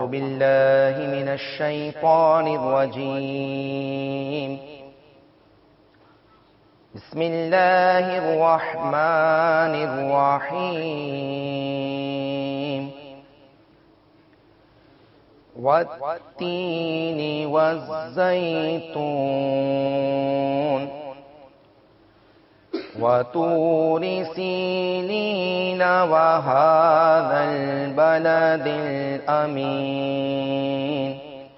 بالله من الشيطان الرجيم. بسم الله الرحمن الرحيم. والتين والزيتون وطور سينين وهذا البلد الأمين.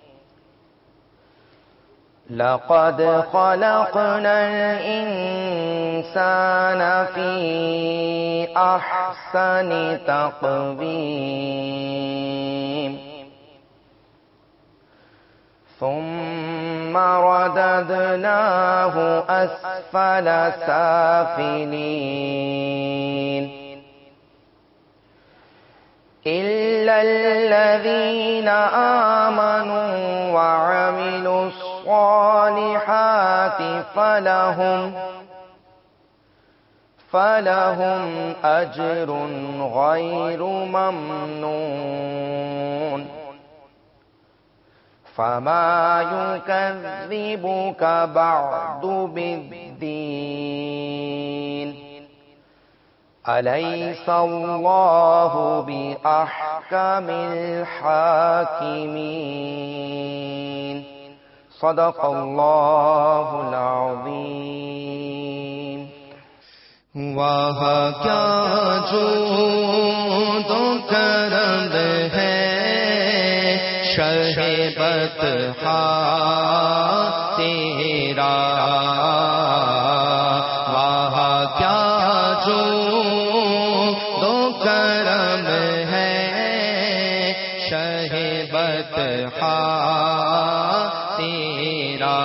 لقد خلقنا الإنسان في أحسن تقويم ثم رددناه أسفل سافلين إلا الذين آمنوا وعملوا الصالحات فلهم أجر غير ممنون. فما يكذبك بعد بالدين. أليس الله بأحكم الحاكمين. صدق الله العظيم. واہ کیا جود و کرم ہے شہ بطحا تیرا. واہ کیا جود و کرم ہے شہ بطحا تیرا.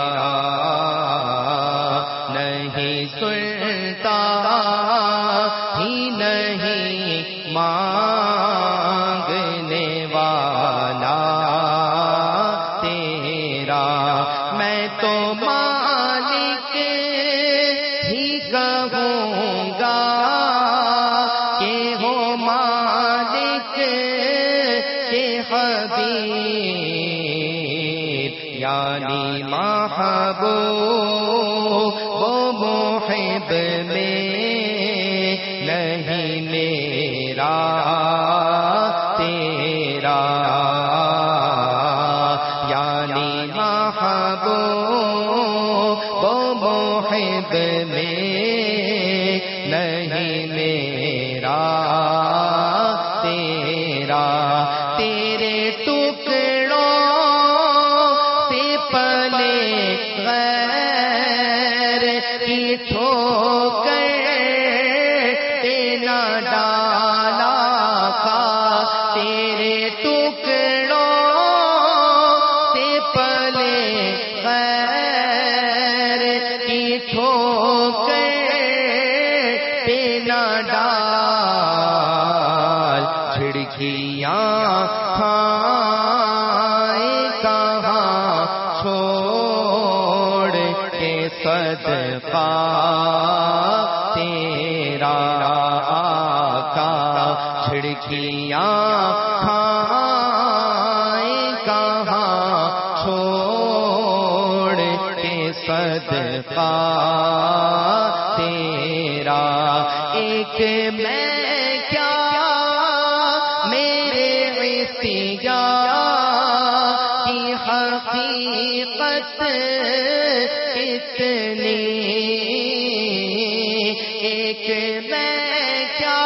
نہیں سنتا ہی نہیں مانگنے والا تیرا. میں تو مالک ہی کہوں گا کہ ہو مالک کے حبیب یعنی محبوب و محب میں نہیں میرا تیرا. یعنی محبوب و محب میں نہیں میرا تیرا. تیرے ٹکڑوں سے پلے غیر کی ٹھوکر نہ ڈالا کا. تیرے ٹکڑوں سے پلے غیر کی ٹھوکر نہ ڈال. کھڑکیاں کھائیں کہاں چھوڑ کے صدقہ تیرا آقا. کھڑکیاں کھائیں کہاں چھوڑ کے صدقہ تیرا. ایک میں کیا میرے عصیاں کی حقیقت کتنی. ایک میں کیا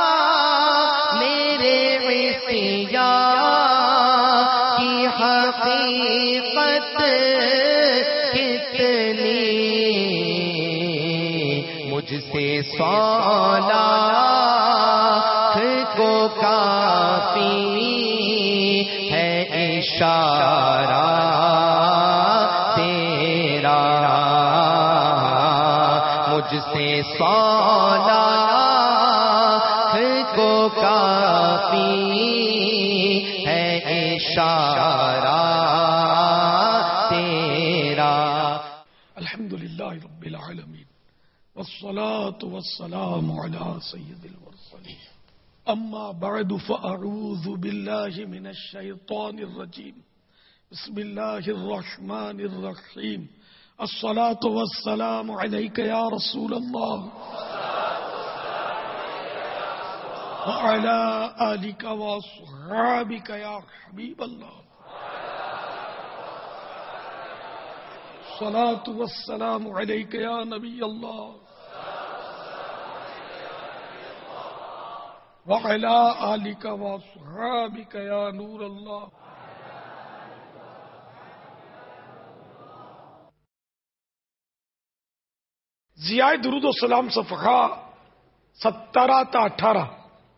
میرے عصیاں کی حقیقت کتنی. مجھ سے 100 لاکھ کو کافی ہے اشارہ تیرا. مجھ سے 100 لاکھ کو کافی ہے اشارہ تیرا. الحمدللہ رب العالمین والصلاة والسلام علی سید المرسلین أما بعد فأعوذ بالله من الشيطان الرجيم. بسم الله الرحمن الرحيم. الصلاة والسلام عليك يا رسول الله وعلى آلك وأصحابك يا حبيب الله. الصلاة والسلام عليك يا نبي الله وعلى آلك وأصحابك يا نور الله. ضیاء درود و سلام صفحہ 17 تا 18.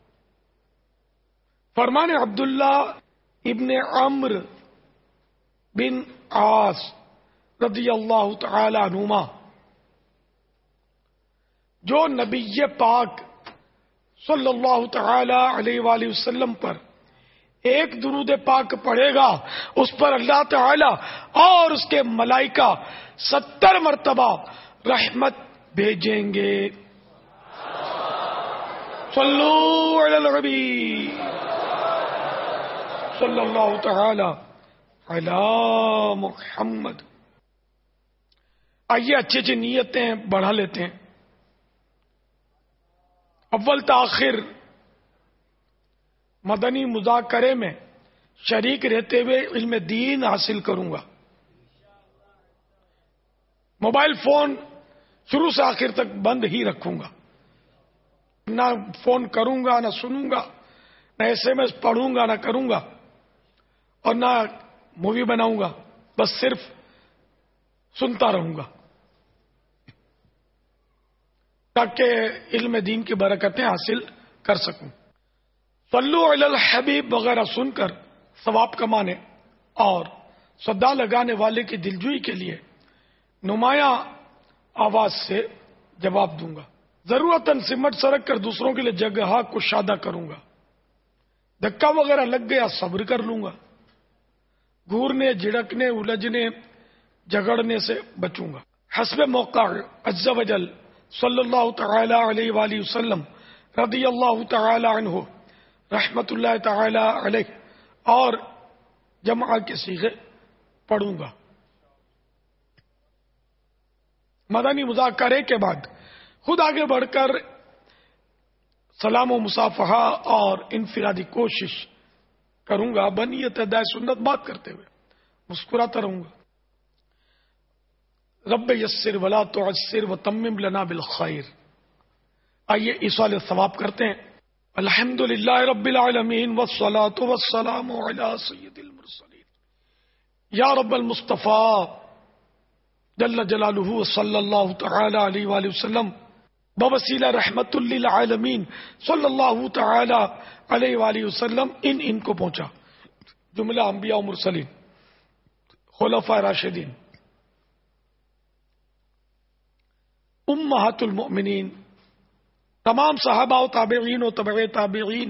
فرمان عبداللہ ابن عمرو بن عاص رضی اللہ تعالی عنہما، جو نبی پاک صلی اللہ تعالی علیہ وآلہ وسلم پر ایک درود پاک پڑھے گا، اس پر اللہ تعالی اور اس کے ملائکہ 70 مرتبہ رحمت بھیجیں گے. صلو علی النبی صلی اللہ تعالی علی محمد. آئیے اچھی اچھی نیتیں بڑھا لیتے ہیں. اول تاخیر مدنی مذاکرے میں شریک رہتے ہوئے علم دین حاصل کروں گا. موبائل فون شروع سے آخر تک بند ہی رکھوں گا. نہ فون کروں گا، نہ سنوں گا، نہ SMS پڑھوں گا، نہ کروں گا، اور نہ مووی بناؤں گا. بس صرف سنتا رہوں گا تاکہ علم دین کی برکتیں حاصل کر سکوں. صلو علی الحبیب وغیرہ سن کر ثواب کمانے اور صدا لگانے والے کی دلجوئی کے لیے نمایاں آواز سے جواب دوں گا. ضرورتاً سمٹ سرک کر دوسروں کے لیے جگہ کشادہ کروں گا. دھکا وغیرہ لگ گیا صبر کر لوں گا. گورنے، جھڑکنے، الجھنے، جھگڑنے سے بچوں گا. حسب موقع عز و جل صلی اللہ تعالی علیہ وآلہ وسلم رضی اللہ تعالی عنہ رحمت اللہ تعالی علیہ اور جمع کے صیغے پڑھوں گا. مدنی مذاکرے کے بعد خود آگے بڑھ کر سلام و مصافحہ اور انفرادی کوشش کروں گا، بنیت ادائے سنت بات کرتے ہوئے مسکراتا رہوں گا. رب یسر ولا تعسر وتمم لنا بالخیر. آئیے ایصال ثواب کرتے ہیں. الحمدللہ رب العالمین والصلاة والسلام علی سید المرسلین. یا رب المصطفیٰ جل جلالہ صلی اللہ تعالی علیہ وآلہ وسلم بوسیلہ رحمت للعالمین صلی اللہ تعالی علیہ وآلہ وسلم ان کو پہنچا. جملہ انبیاء و مرسلین، خلفاء راشدین، امہات المؤمنین، تمام صحابہ و تابعین و تبع تابعین،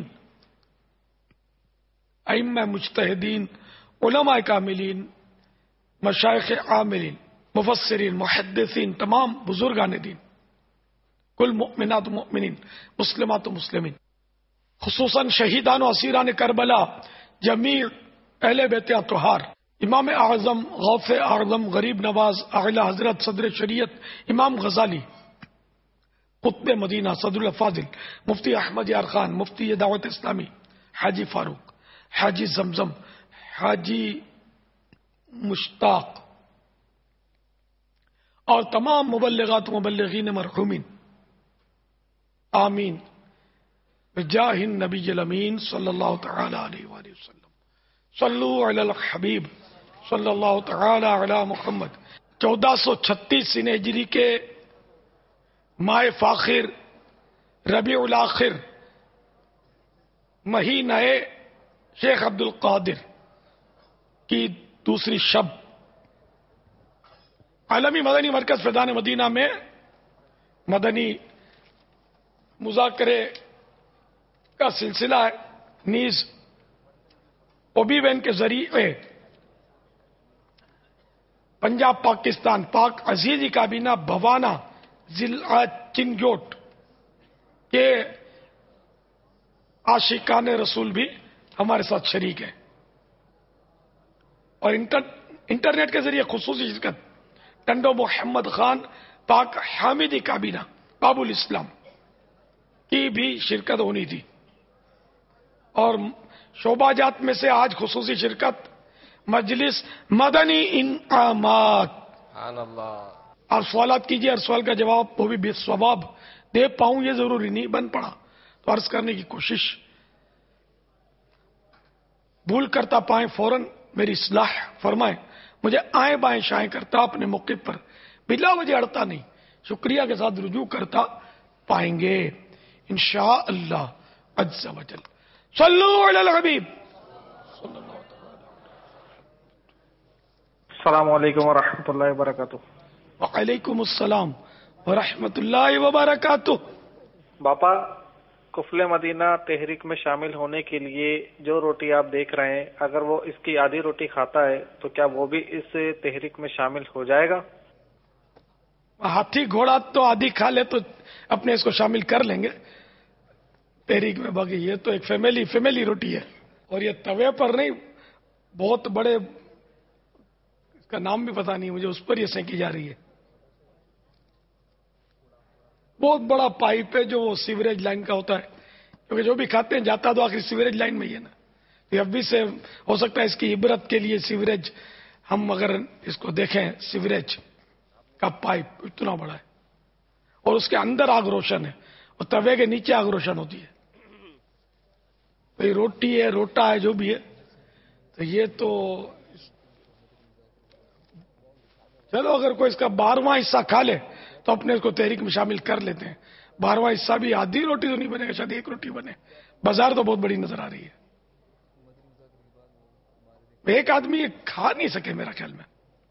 ائمہ مجتہدین، علماء کاملین، مشائخ عاملین، مفسرین، محدثین، تمام بزرگان دین، کل مؤمنات و مؤمنین، مسلمات و مسلمین، خصوصاً شہیدان و اسیران کربلا، جمیع اہل بیت اطہار، امام اعظم، غوث اعظم، غریب نواز، اعلی حضرت صدر شریعت امام غزالی، قطب مدینہ صدر الفاضل مفتی احمد یار خان، مفتی دعوت اسلامی حاجی فاروق، حاجی زمزم، حاجی مشتاق، اور تمام مبلغات و مبلغین مرحومین، آمین بجاہ النبی الامین صلی اللہ تعالی علیہ وآلہ وسلم. صلو علی الحبیب صلی اللہ تعالی علی محمد. 1436 ہجری کے ماہ فاخر ربیع الاخر مہینہ شیخ عبد القادر کی دوسری شب عالمی مدنی مرکز فیضان مدینہ میں مدنی مذاکرے کا سلسلہ ہے. نیز اوبی وین کے ذریعے پنجاب پاکستان پاک عزیزی کابینہ بھوانا ضلع چنگوٹ کے आशिकान रसूल भी हमारे साथ शरीक हैं। और इंटरनेट के जरिए खुसूसी शिरकत टंडो मोहम्मद खान पाक हामिदी काबीना काबुल इस्लाम की भी शिरकत होनी थी। और शोभाजात में से आज खुसूसी शिरकत मजलिस मदनी इनामात। आप सवालात कीजिए, हर सवाल का जवाब वो भी बेसवाब दे पाऊं ये जरूरी नहीं बन पड़ा, तो अर्ज करने की कोशिश। भूल करता पाए फौरन मेरी इस्लाह फरमाए, मुझे आए बाएं शाएं करता अपने मौके पर बिला वजह अड़ता नहीं, शुक्रिया के साथ रुजू करता पाएंगे इंशाअल्लाह अज़्ज़ा वजल। सल्लू अलल हबीब। अस्सलामु अलैकुम व रहमतुल्लाहि व बरकातुहू। वालेकुम अस्सलाम व रहमतुल्लाहि व बरकातुहू। बापा, कुफले मदीना तहरीक में शामिल होने के लिए जो रोटी आप देख रहे हैं, अगर वो इसकी आधी रोटी खाता है तो क्या वो भी इस तहरीक में शामिल हो जाएगा? हाथी घोड़ा तो आधी खा ले तो अपने इसको शामिल कर लेंगे तहरीक में। बाकी ये तो एक फैमिली रोटी है, और ये तवे पर नहीं, बहुत बड़े, इसका नाम भी पता नहीं मुझे, उस पर ये सेंकी जा रही है। बहुत बड़ा पाइप है जो वो सीवरेज लाइन का होता है, क्योंकि जो भी खाते हैं जाता तो आखिर सीवरेज लाइन में ही है ना। तो अब भी से हो सकता है इसकी इबरत के लिए सीवरेज, हम अगर इसको देखें सीवरेज का पाइप इतना बड़ा है और उसके अंदर आग रोशन है और तवे के नीचे आग रोशन होती है। तो ये रोटी है, रोटा है, जो भी है, तो ये तो चलो अगर कोई इसका 12वां हिस्सा खा ले तो अपने इसको तहरीक में शामिल कर लेते हैं। 12वां हिस्सा भी आधी रोटी तो नहीं बनेगा, शायद एक रोटी बने। बाजार तो बहुत बड़ी नजर आ रही है, एक आदमी ये खा नहीं सके मेरा ख्याल में।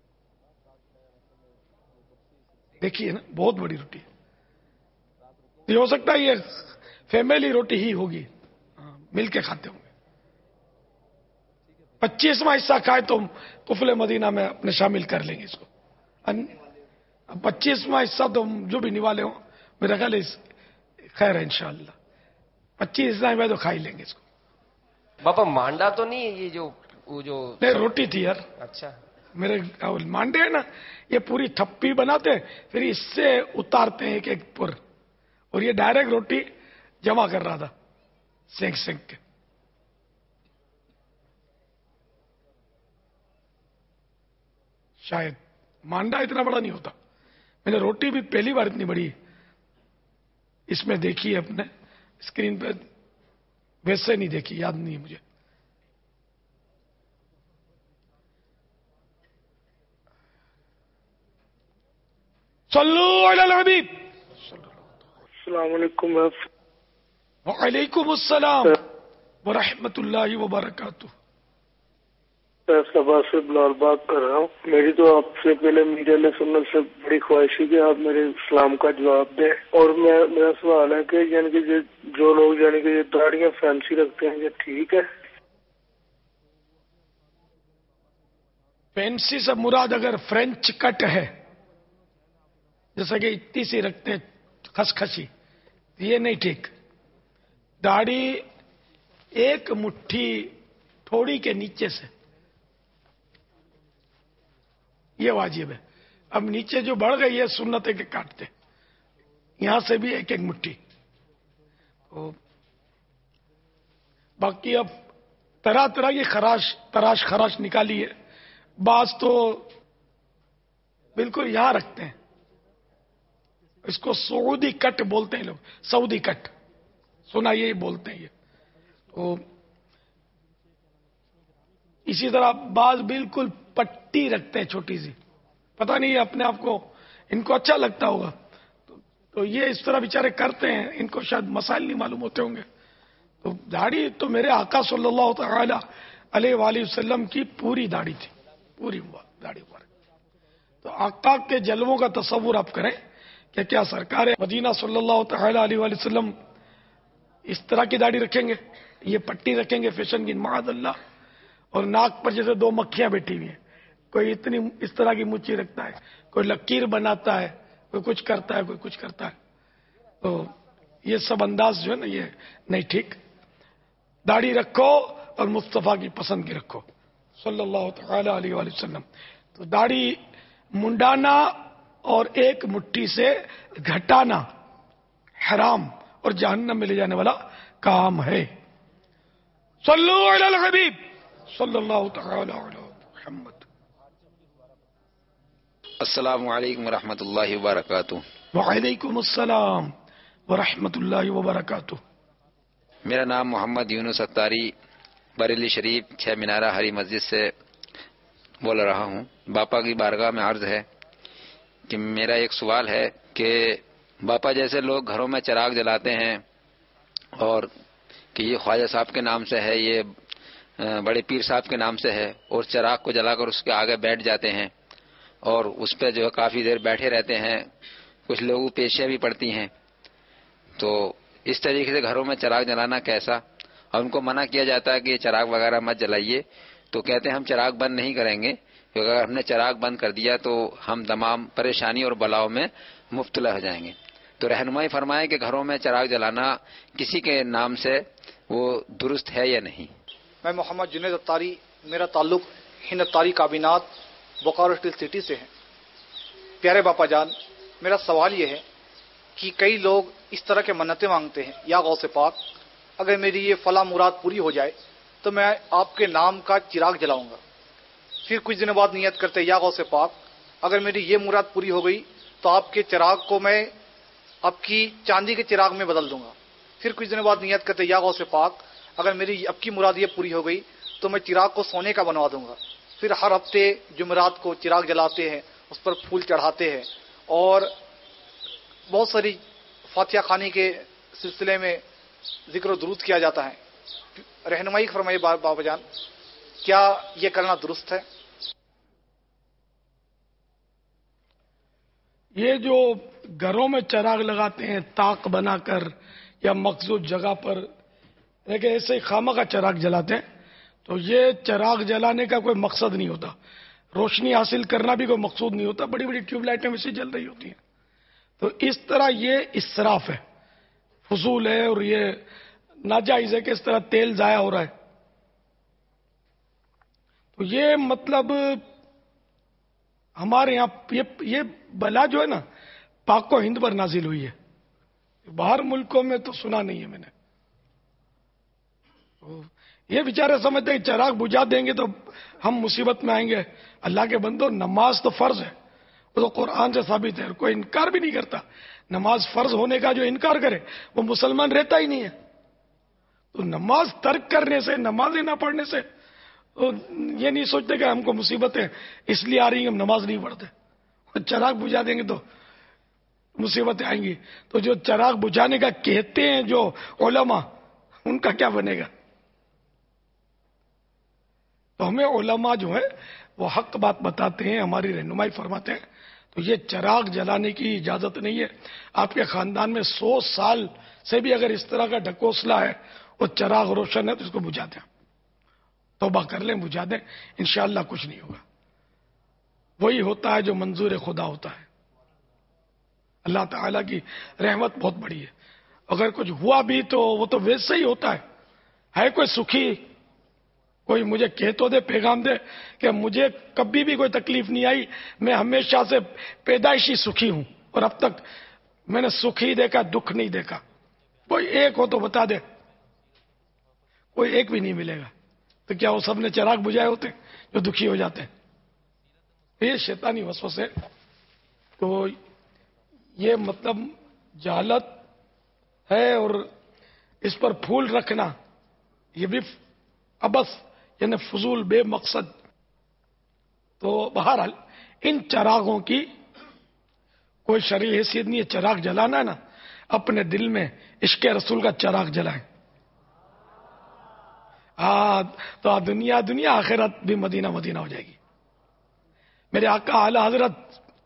देखिए ना, बहुत बड़ी रोटी है। ये हो सकता है ये फैमिली रोटी ही होगी, मिलके खाते होंगे। 25वां हिस्सा खाए तो कुफले मदीना में अपने शामिल कर लेंगे इसको। 25वां हिस्सा तो जो भी निवाले हो, मेरा ख्याल खैर है इंशाअल्लाह। 25 हिस्सा में तो खा ही लेंगे इसको। बाबा मांडा तो नहीं है ये जो नहीं, रोटी थी यार। अच्छा, मेरे मांडे है ना, ये पूरी थप्पी बनाते हैं, फिर इससे उतारते हैं एक एक पुर, और ये डायरेक्ट रोटी जमा कर रहा था सेंक के। शायद मांडा इतना बड़ा नहीं होता। मैंने रोटी भी पहली बार इतनी बड़ी इसमें देखी है अपने स्क्रीन पे, वैसे नहीं देखी, याद नहीं है मुझे। सल्लू अलल हबीब। अस्सलाम वालेकुम। वालेकुम अस्सलाम व रहमतुल्लाहि व बरकातुहू। मैं सबा से बिलाल बात कर रहा हूँ। मेरी तो आपसे पहले मीडिया में सुनने से बड़ी ख्वाहिश है कि आप मेरे सलाम का जवाब दें। और मेरा सवाल है कि यानी कि जो लोग यानी कि दाढ़ियाँ फैंसी रखते हैं, ये ठीक है? फैंसी से मुराद अगर फ्रेंच कट है, जैसा कि इतनी सी रखते हैं खसखसी, ये नहीं ठीक। दाढ़ी एक मुट्ठी थोड़ी के नीचे से, ये वाजिब है। अब नीचे जो बढ़ गई है सुन्नत है कि काटते, यहां से भी एक एक मुट्ठी। तो बाकी अब तरह तरह की तराश खराश निकाली है। बाज तो बिल्कुल यहां रखते हैं, इसको सऊदी कट बोलते हैं लोग, सऊदी कट सुना, यही बोलते हैं ये। तो इसी तरह बाज बिल्कुल पट्टी रखते हैं छोटी सी, पता नहीं अपने आप को इनको अच्छा लगता होगा, तो ये इस तरह बेचारे करते हैं, इनको शायद मसाइल नहीं मालूम होते होंगे। तो दाढ़ी तो मेरे आका सल्लल्लाहु तआला अलैहि वसल्लम की पूरी दाढ़ी थी, पूरी दाढ़ी पर। तो आका के जलवों का तस्वुर आप करें कि क्या सरकार मदीना सल्लल्लाहु तआला अलैहि वसल्लम इस तरह की दाढ़ी रखेंगे, ये पट्टी रखेंगे फैशन की, माअल्लाह। और नाक पर जैसे दो मक्खियां बैठी हुई हैं, कोई इतनी इस तरह की मुच्ची रखता है, कोई लकीर बनाता है, कोई कुछ करता है, कोई कुछ करता है। तो ये सब अंदाज जो है ना, ये नहीं ठीक। داڑھی رکھو اور مصطفیٰ کی پسند کی رکھو صلی اللہ تعالی علیہ وآلہ وسلم. تو داڑھی منڈانا اور ایک مٹھی سے گھٹانا حرام اور جہنم میں لے جانے والا کام ہے. صلو علی الحبیب صلی اللہ تعالی علی محمد. السلام علیکم ورحمۃ اللہ وبرکاتہ. وعلیکم السلام ورحمۃ اللہ وبرکاتہ. میرا نام محمد یونس اتاری بریلی شریف 6 مینارہ ہری مسجد سے بول رہا ہوں. باپا کی بارگاہ میں عرض ہے کہ میرا ایک سوال ہے کہ باپا جیسے لوگ گھروں میں چراغ جلاتے ہیں اور کہ یہ خواجہ صاحب کے نام سے ہے، یہ بڑے پیر صاحب کے نام سے ہے، اور چراغ کو جلا کر اس کے آگے بیٹھ جاتے ہیں اور اس پہ جو ہے کافی دیر بیٹھے رہتے ہیں، کچھ لوگوں پیشیاں بھی پڑتی ہیں. تو اس طریقے سے گھروں میں چراغ جلانا کیسا؟ اور ان کو منع کیا جاتا ہے کہ یہ چراغ وغیرہ مت جلائیے، تو کہتے ہیں ہم چراغ بند نہیں کریں گے کیونکہ اگر ہم نے چراغ بند کر دیا تو ہم تمام پریشانی اور بلاؤں میں مبتلا ہو جائیں گے. تو رہنمائی فرمائیں کہ گھروں میں چراغ جلانا کسی کے نام سے وہ درست ہے یا نہیں. میں محمد جنید اتاری، میرا تعلق ہند اتاری کابینات بوکارو اسٹیل سٹی سے ہے. پیارے باپا جان، میرا سوال یہ ہے کہ کئی لوگ اس طرح کے منتیں مانگتے ہیں، یا غوث پاک اگر میری یہ فلاں مراد پوری ہو جائے تو میں آپ کے نام کا چراغ جلاؤں گا. پھر کچھ دنوں بعد نیت کرتے یا غوث پاک اگر میری یہ مراد پوری ہو گئی تو آپ کے چراغ کو میں آپ کی چاندی کے چراغ میں بدل دوں گا. پھر کچھ دنوں بعد نیت کرتے یا غوث پاک اگر میری اب کی مراد یہ پوری ہو گئی تو میں چراغ کو سونے کا بنوا دوں گا. پھر ہر ہفتے جمعرات کو چراغ جلاتے ہیں، اس پر پھول چڑھاتے ہیں اور بہت ساری فاتحہ خوانی کے سلسلے میں ذکر و درود کیا جاتا ہے. رہنمائی فرمائیے بابا جان، کیا یہ کرنا درست ہے؟ یہ جو گھروں میں چراغ لگاتے ہیں طاق بنا کر یا مخصوص جگہ پر دیکھیں ایسے ہی خامہ کا چراغ جلاتے ہیں، تو یہ چراغ جلانے کا کوئی مقصد نہیں ہوتا، روشنی حاصل کرنا بھی کوئی مقصود نہیں ہوتا. بڑی بڑی ٹیوب لائٹیں ویسے جل رہی ہوتی ہیں. تو اس طرح یہ اسراف ہے، فضول ہے اور یہ ناجائز ہے کہ اس طرح تیل ضائع ہو رہا ہے. تو یہ مطلب ہمارے یہاں یہ بلا جو ہے نا پاک و ہند پر نازل ہوئی ہے، باہر ملکوں میں تو سنا نہیں ہے میں نے. یہ بیچارے سمجھتے ہیں کہ چراغ بجھا دیں گے تو ہم مصیبت میں آئیں گے. اللہ کے بندو، نماز تو فرض ہے، وہ تو قرآن سے ثابت ہے، کوئی انکار بھی نہیں کرتا. نماز فرض ہونے کا جو انکار کرے وہ مسلمان رہتا ہی نہیں ہے. تو نماز ترک کرنے سے، نمازیں نہ پڑھنے سے یہ نہیں سوچتے کہ ہم کو مصیبتیں اس لیے آ رہی ہیں ہم نماز نہیں پڑھتے. چراغ بجھا دیں گے تو مصیبتیں آئیں گی. تو جو چراغ بجھانے کا کہتے ہیں جو علماء، ان کا کیا بنے گا؟ تو ہمیں علماء جو ہے وہ حق بات بتاتے ہیں، ہماری رہنمائی فرماتے ہیں. تو یہ چراغ جلانے کی اجازت نہیں ہے. آپ کے خاندان میں 100 سال سے بھی اگر اس طرح کا ڈھکوسلا ہے اور چراغ روشن ہے تو اس کو بجھا دیں، توبہ کر لیں، بجھا دیں، انشاءاللہ کچھ نہیں ہوگا. وہی ہوتا ہے جو منظور خدا ہوتا ہے. اللہ تعالیٰ کی رحمت بہت بڑی ہے. اگر کچھ ہوا بھی تو وہ تو ویسے ہی ہوتا ہے کوئی سکھی، کوئی مجھے کہہ تو دے، پیغام دے کہ مجھے کبھی بھی کوئی تکلیف نہیں آئی، میں ہمیشہ سے پیدائشی سکھی ہوں اور اب تک میں نے سکھ ہی دیکھا، دکھ نہیں دیکھا. کوئی ایک ہو تو بتا دے. کوئی ایک بھی نہیں ملے گا. تو کیا وہ سب نے چراغ بجھائے ہوتے جو دکھی ہو جاتے ہیں؟ یہ شیطانی وسوسے. تو یہ مطلب جہالت ہے، اور اس پر پھول رکھنا یہ بھی ابس یعنی فضول بے مقصد. تو بہرحال ان چراغوں کی کوئی شرعی حیثیت نہیں ہے. چراغ جلانا ہے نا، اپنے دل میں عشق رسول کا چراغ جلائیں. تو دنیا آخرت بھی مدینہ مدینہ ہو جائے گی. میرے آقا اعلی حضرت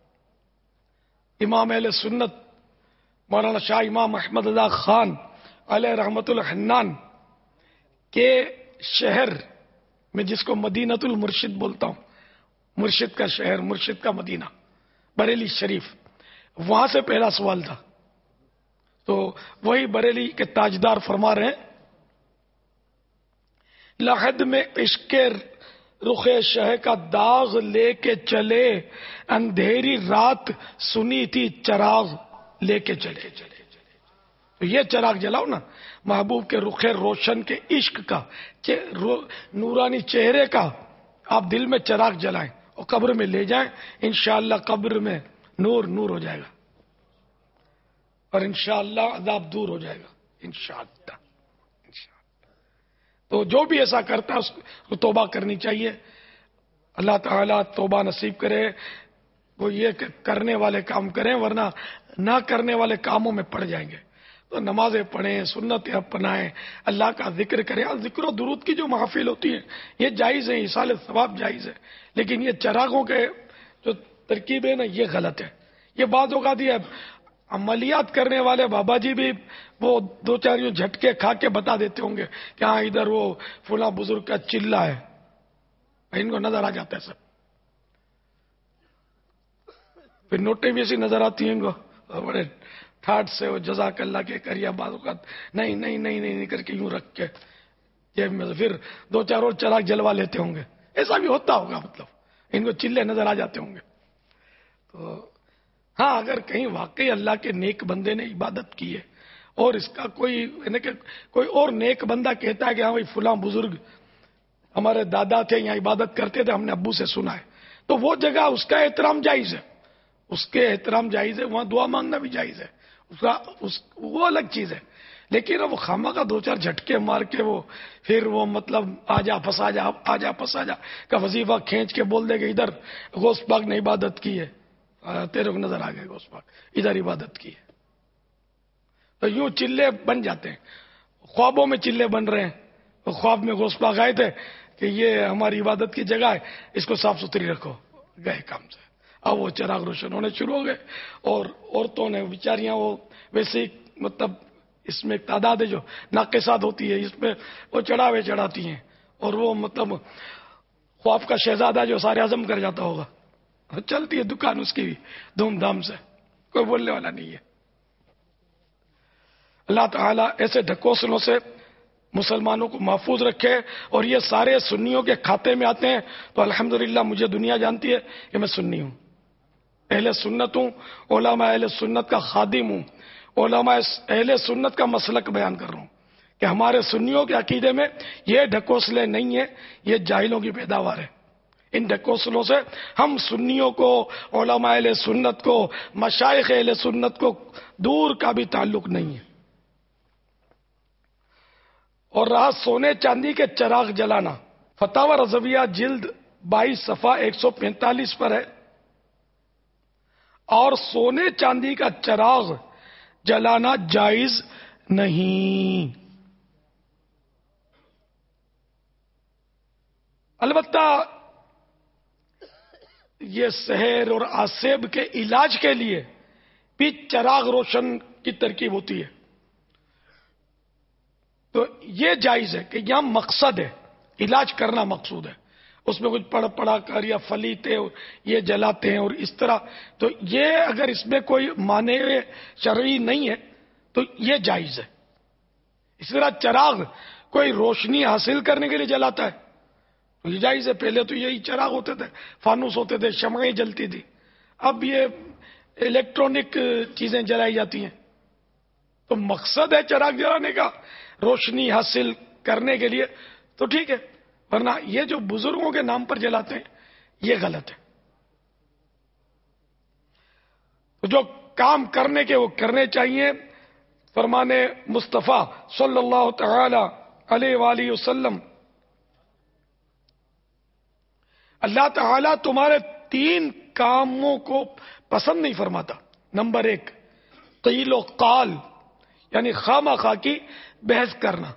امام اہل سنت مولانا شاہ امام احمد رضا خان علیہ رحمت الحنان کے شہر میں، جس کو مدینۃ المرشد بولتا ہوں، مرشد کا شہر، مرشد کا مدینہ، بریلی شریف، وہاں سے پہلا سوال تھا. تو وہی بریلی کے تاجدار فرما رہے ہیں لحد میں عشق رخ شہ کا داغ لے کے چلے، اندھیری رات سنی تھی چراغ لے کے چلے۔ تو یہ چراغ جلاؤ نا، محبوب کے رخ روشن کے عشق کا، نورانی چہرے کا آپ دل میں چراغ جلائیں اور قبر میں لے جائیں، انشاءاللہ قبر میں نور نور ہو جائے گا، اور انشاءاللہ عذاب دور ہو جائے گا انشاءاللہ۔ تو جو بھی ایسا کرتا ہے اس کو توبہ کرنی چاہیے، اللہ تعالیٰ توبہ نصیب کرے، وہ یہ کرنے والے کام کریں، ورنہ نہ کرنے والے کاموں میں پڑ جائیں گے۔ تو نمازیں پڑھیں، سنتیں اپنائیں، اللہ کا ذکر کریں۔ ذکر و درود کی جو محافل ہوتی ہیں یہ جائز ہے، ایصال ثواب جائز ہے، لیکن یہ چراغوں کے جو ترکیب ہے نا یہ غلط ہے۔ یہ بعض اوقات یہ عملیات کرنے والے بابا جی بھی وہ دو چار یوں جھٹکے کھا کے بتا دیتے ہوں گے کہ ہاں ادھر وہ فلاں بزرگ کا چلہ ہے، ان کو نظر آ جاتا ہے سب، پھر نوٹیں بھی ایسی نظر آتی ہیں ان کو، بڑے ٹھاٹ سے وہ جزاک اللہ کے کریا بعض اوقات نہیں نہیں نہیں نہیں کر کے یوں رکھ کے جیب میں، پھر دو چار اور چراغ جلوا لیتے ہوں گے، ایسا بھی ہوتا ہوگا، مطلب ان کو چلے نظر آ جاتے ہوں گے۔ تو ہاں اگر کہیں واقعی اللہ کے نیک بندے نے عبادت کی ہے اور اس کا کوئی اور نیک بندہ کہتا ہے کہ ہاں بھائی فلاں بزرگ ہمارے دادا تھے یہاں عبادت کرتے تھے، ہم نے ابو سے سنا ہے، تو وہ جگہ اس کا احترام جائز ہے، اس کے احترام جائز ہے، وہاں دعا مانگنا بھی جائز ہے، وہ الگ چیز ہے۔ لیکن وہ خامہ کا دو چار جھٹکے مار کے وہ پھر وہ مطلب آجا پھنسا جا آجا پھنسا جا کا وظیفہ کھینچ کے بول دے کہ ادھر غوث پاک نے عبادت کی ہے، تیرے کو نظر آ گئے غوث پاک ادھر عبادت کی ہے، تو یوں چلے بن جاتے ہیں، خوابوں میں چلے بن رہے ہیں، خواب میں غوث پاک آئے تھے کہ یہ ہماری عبادت کی جگہ ہے، اس کو صاف ستھری رکھو، گئے کام سے۔ اب وہ چراغ روشن ہونے شروع ہو گئے، اور عورتوں نے بیچاریاں وہ ویسے مطلب اس میں ایک تعداد ہے جو ناقصات ہوتی ہے، اس میں وہ چڑھاوے چڑھاتی ہیں، اور وہ مطلب خواب کا شہزادہ جو سارے ہضم کر جاتا ہوگا، چلتی ہے دکان اس کی بھی دھوم دھام سے، کوئی بولنے والا نہیں ہے۔ اللہ تعالیٰ ایسے ڈھکوسلوں سے مسلمانوں کو محفوظ رکھے، اور یہ سارے سنیوں کے کھاتے میں آتے ہیں، تو الحمدللہ مجھے دنیا جانتی ہے کہ میں سنی ہوں، اہل سنت ہوں، علماء اہل سنت کا خادم ہوں، علماء اہل سنت کا مسلک بیان کر رہا ہوں کہ ہمارے سنیوں کے عقیدے میں یہ ڈھکوسلے نہیں ہیں، یہ جاہلوں کی پیداوار ہے۔ ان ڈھکوسلوں سے ہم سنیوں کو، علماء اہل سنت کو، مشائخ اہل سنت کو دور کا بھی تعلق نہیں ہے۔ اور رہا سونے چاندی کے چراغ جلانا، فتاوی رضویہ جلد 22 صفحہ 145 پر ہے، اور سونے چاندی کا چراغ جلانا جائز نہیں۔ البتہ یہ سحر اور آسیب کے علاج کے لیے بھی چراغ روشن کی ترکیب ہوتی ہے، تو یہ جائز ہے کہ یہاں مقصد ہے، علاج کرنا مقصود ہے، اس میں کچھ پڑھا کر یا فلیتے یہ جلاتے ہیں اور اس طرح، تو یہ اگر اس میں کوئی مانع شرعی نہیں ہے تو یہ جائز ہے۔ اس طرح چراغ کوئی روشنی حاصل کرنے کے لیے جلاتا ہے تو یہ جائز ہے۔ پہلے تو یہی چراغ ہوتے تھے، فانوس ہوتے تھے، شمعیں جلتی تھی، اب یہ الیکٹرانک چیزیں جلائی جاتی ہیں، تو مقصد ہے چراغ جلانے کا روشنی حاصل کرنے کے لیے تو ٹھیک ہے، ورنہ یہ جو بزرگوں کے نام پر جلاتے ہیں یہ غلط ہے۔ تو جو کام کرنے کے وہ کرنے چاہیے، فرمانے مصطفیٰ صلی اللہ تعالی علیہ وآلہ وسلم، اللہ تعالیٰ تمہارے 3 کاموں کو پسند نہیں فرماتا۔ نمبر 1 قیل و قال، یعنی خواہ خواہ کی بحث کرنا۔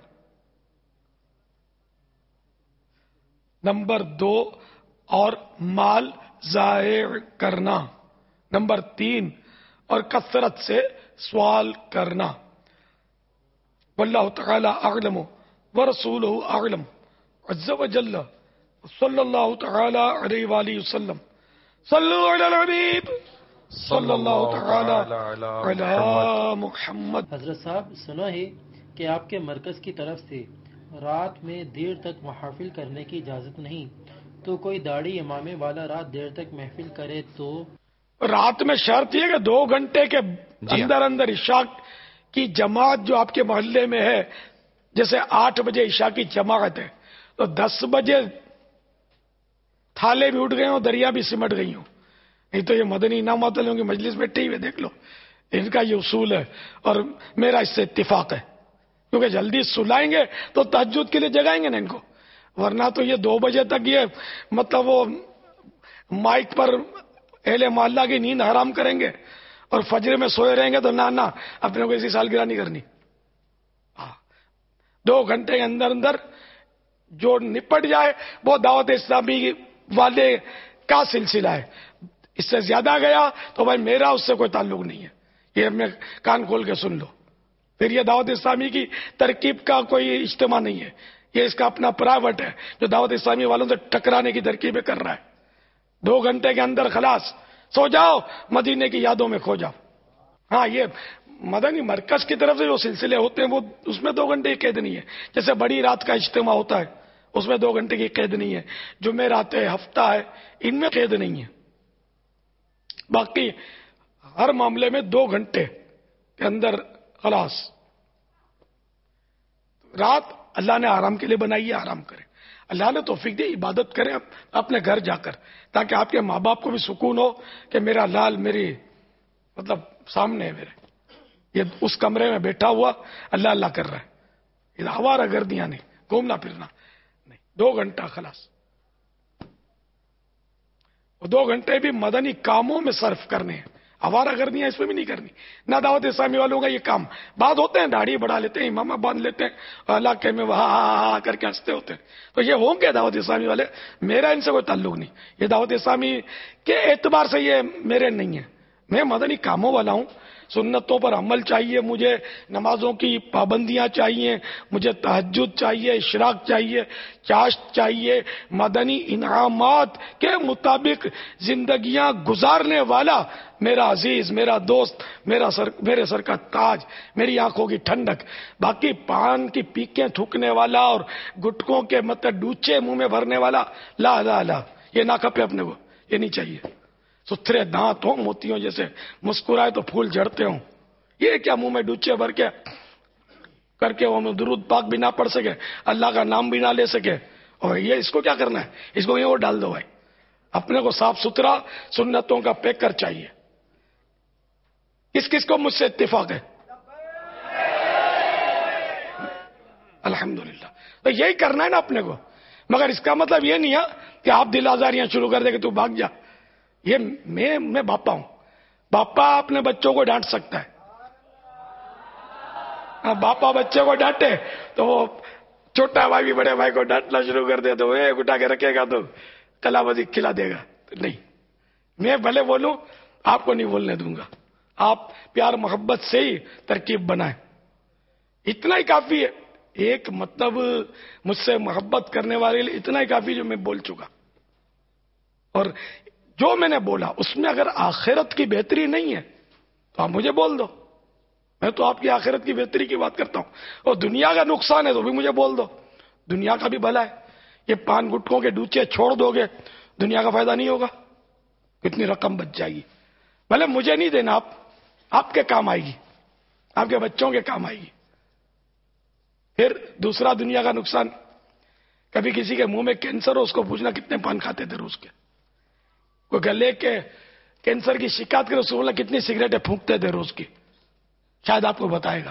نمبر 2 اور مال ضائع کرنا۔ نمبر 3 اور کثرت سے سوال کرنا۔ واللہ تعالی اعلم ورسولہ اعلم عز وجل، صلی اللہ تعالی علیہ وآلہ وسلم، صلو علی الحبیب صلی اللہ تعالی علی محمد۔ حضرت صاحب، سنا ہے کہ آپ کے مرکز کی طرف سے رات میں دیر تک محافل کرنے کی اجازت نہیں، تو کوئی داڑھی امامے والا رات دیر تک محفل کرے تو؟ رات میں شرط یہ کہ 2 گھنٹے کے اندر اندر عشاء کی جماعت جو آپ کے محلے میں ہے، جیسے 8 بجے عشاء کی جماعت ہے تو 10 بجے تھالے بھی اٹھ گئے ہوں، دریا بھی سمٹ گئی ہوں. نہیں تو یہ مدنی انعامات والوں کی مجلس بیٹھے ہوئے دیکھ لو، ان کا یہ اصول ہے اور میرا اس سے اتفاق ہے، کیونکہ جلدی سلائیں گے تو تہجد کے لیے جگائیں گے نا ان کو، ورنہ تو یہ 2 بجے تک یہ مطلب وہ مائک پر اہل محلہ کی نیند حرام کریں گے اور فجر میں سوئے رہیں گے تو نہ اپنے کو ایسی سالگرہ نہیں کرنی. 2 گھنٹے کے اندر اندر جو نپٹ جائے وہ دعوت اسلامی والے کا سلسلہ ہے. اس سے زیادہ گیا تو بھائی میرا اس سے کوئی تعلق نہیں ہے، یہ میں کان کھول کے سن لو. پھر یہ دعوت اسلامی کی ترکیب کا کوئی اجتماع نہیں ہے، یہ اس کا اپنا پرائیویٹ ہے جو دعوت اسلامی والوں سے ٹکرانے کی ترکیبیں کر رہا ہے. 2 گھنٹے کے اندر خلاص، سو جاؤ، مدینے کی یادوں میں کھو جاؤ. ہاں، یہ مدنی مرکز کی طرف سے جو سلسلے ہوتے ہیں وہ اس میں 2 گھنٹے کی قید نہیں ہے. جیسے بڑی رات کا اجتماع ہوتا ہے اس میں 2 گھنٹے کی قید نہیں ہے، جمعرات ہے، ہفتہ ہے، ان میں قید نہیں ہے. باقی ہر معاملے میں 2 گھنٹے کے اندر خلاص. رات اللہ نے آرام کے لیے بنائی ہے، آرام کریں. اللہ نے توفیق دی، عبادت کریں اپنے گھر جا کر، تاکہ آپ کے ماں باپ کو بھی سکون ہو کہ میرا لال میری مطلب سامنے ہے، میرے یہ اس کمرے میں بیٹھا ہوا اللہ اللہ کر رہا ہے. یہ آوارہ گردیاں نہیں، گھومنا پھرنا نہیں. 2 گھنٹہ خلاص. 2 گھنٹے بھی مدنی کاموں میں صرف کرنے ہیں، آوارہ گردیاں اس میں بھی نہیں کرنی. نہ دعوت اسلامی والوں کا یہ کام. بعد ہوتے ہیں داڑھی بڑھا لیتے ہیں، امامہ باندھ لیتے ہیں، علاقے میں وہاں کر کے ہنستے ہوتے ہیں، تو یہ ہوں گے دعوت اسلامی والے. میرا ان سے کوئی تعلق نہیں، یہ دعوت اسلامی کے اعتبار سے یہ میرے نہیں ہے. میں مدنی کاموں والا ہوں. سنتوں پر عمل چاہیے، مجھے نمازوں کی پابندیاں چاہیے، مجھے تہجد چاہیے، اشراق چاہیے، چاشت چاہیے. مدنی انعامات کے مطابق زندگیاں گزارنے والا میرا عزیز، میرا دوست، میرے سر کا تاج، میری آنکھوں کی ٹھنڈک. باقی پان کی پیکیں تھوکنے والا اور گٹکوں کے مطلب ڈوچے منہ میں بھرنے والا، لا لا لا، یہ نہ کھپے اپنے کو، یہ نہیں چاہیے. ستھرے دانت ہوں، موتیوں جیسے، مسکرائے تو پھول جھڑتے ہوں. یہ کیا منہ میں ڈوچے بھر کے کر کے وہ درود پاک بھی نہ پڑھ سکے، اللہ کا نام بھی نہ لے سکے، اور یہ اس کو کیا کرنا ہے؟ اس کو یہ وہ ڈال دو بھائی. اپنے کو صاف ستھرا سنتوں کا پیکر چاہیے. کس کو مجھ سے اتفاق ہے؟ الحمدللہ. تو یہی کرنا ہے نا اپنے کو. مگر اس کا مطلب یہ نہیں ہے کہ آپ دل آزاریاں شروع کر دے کہ تو بھاگ جا. یہ میں باپا ہوں. باپا اپنے بچوں کو ڈانٹ سکتا ہے. باپا بچے کو ڈانٹے تو وہ چھوٹا بھائی بھی بڑے بھائی کو ڈانٹنا شروع کر دے تو وہ اٹھا کے رکھے گا تو کلا بازی کھلا دے گا. نہیں، میں بھلے بولوں، آپ کو نہیں بولنے دوں گا. آپ پیار محبت سے ہی ترکیب بنائیں، اتنا ہی کافی ہے. ایک مطلب مجھ سے محبت کرنے والے لیے اتنا ہی کافی جو میں بول چکا. اور جو میں نے بولا اس میں اگر آخرت کی بہتری نہیں ہے تو آپ مجھے بول دو. میں تو آپ کی آخرت کی بہتری کی بات کرتا ہوں. اور دنیا کا نقصان ہے تو بھی مجھے بول دو، دنیا کا بھی بھلا ہے. یہ پان گٹکوں کے ڈوچے چھوڑ دو گے، دنیا کا فائدہ نہیں ہوگا، کتنی رقم بچ جائے گی. بھلے مجھے نہیں دینا، آپ کے کام آئے گی، آپ کے بچوں کے کام آئے گی. پھر دوسرا دنیا کا نقصان، کبھی کسی کے منہ میں کینسر ہو، اس کو پوچھنا کتنے پان کھاتے تھے روز کے. کوئی گلے کے کینسر کی شکایت کرے، اس کو بولنا کتنی سگریٹیں پھونکتے تھے روز کی، شاید آپ کو بتائے گا.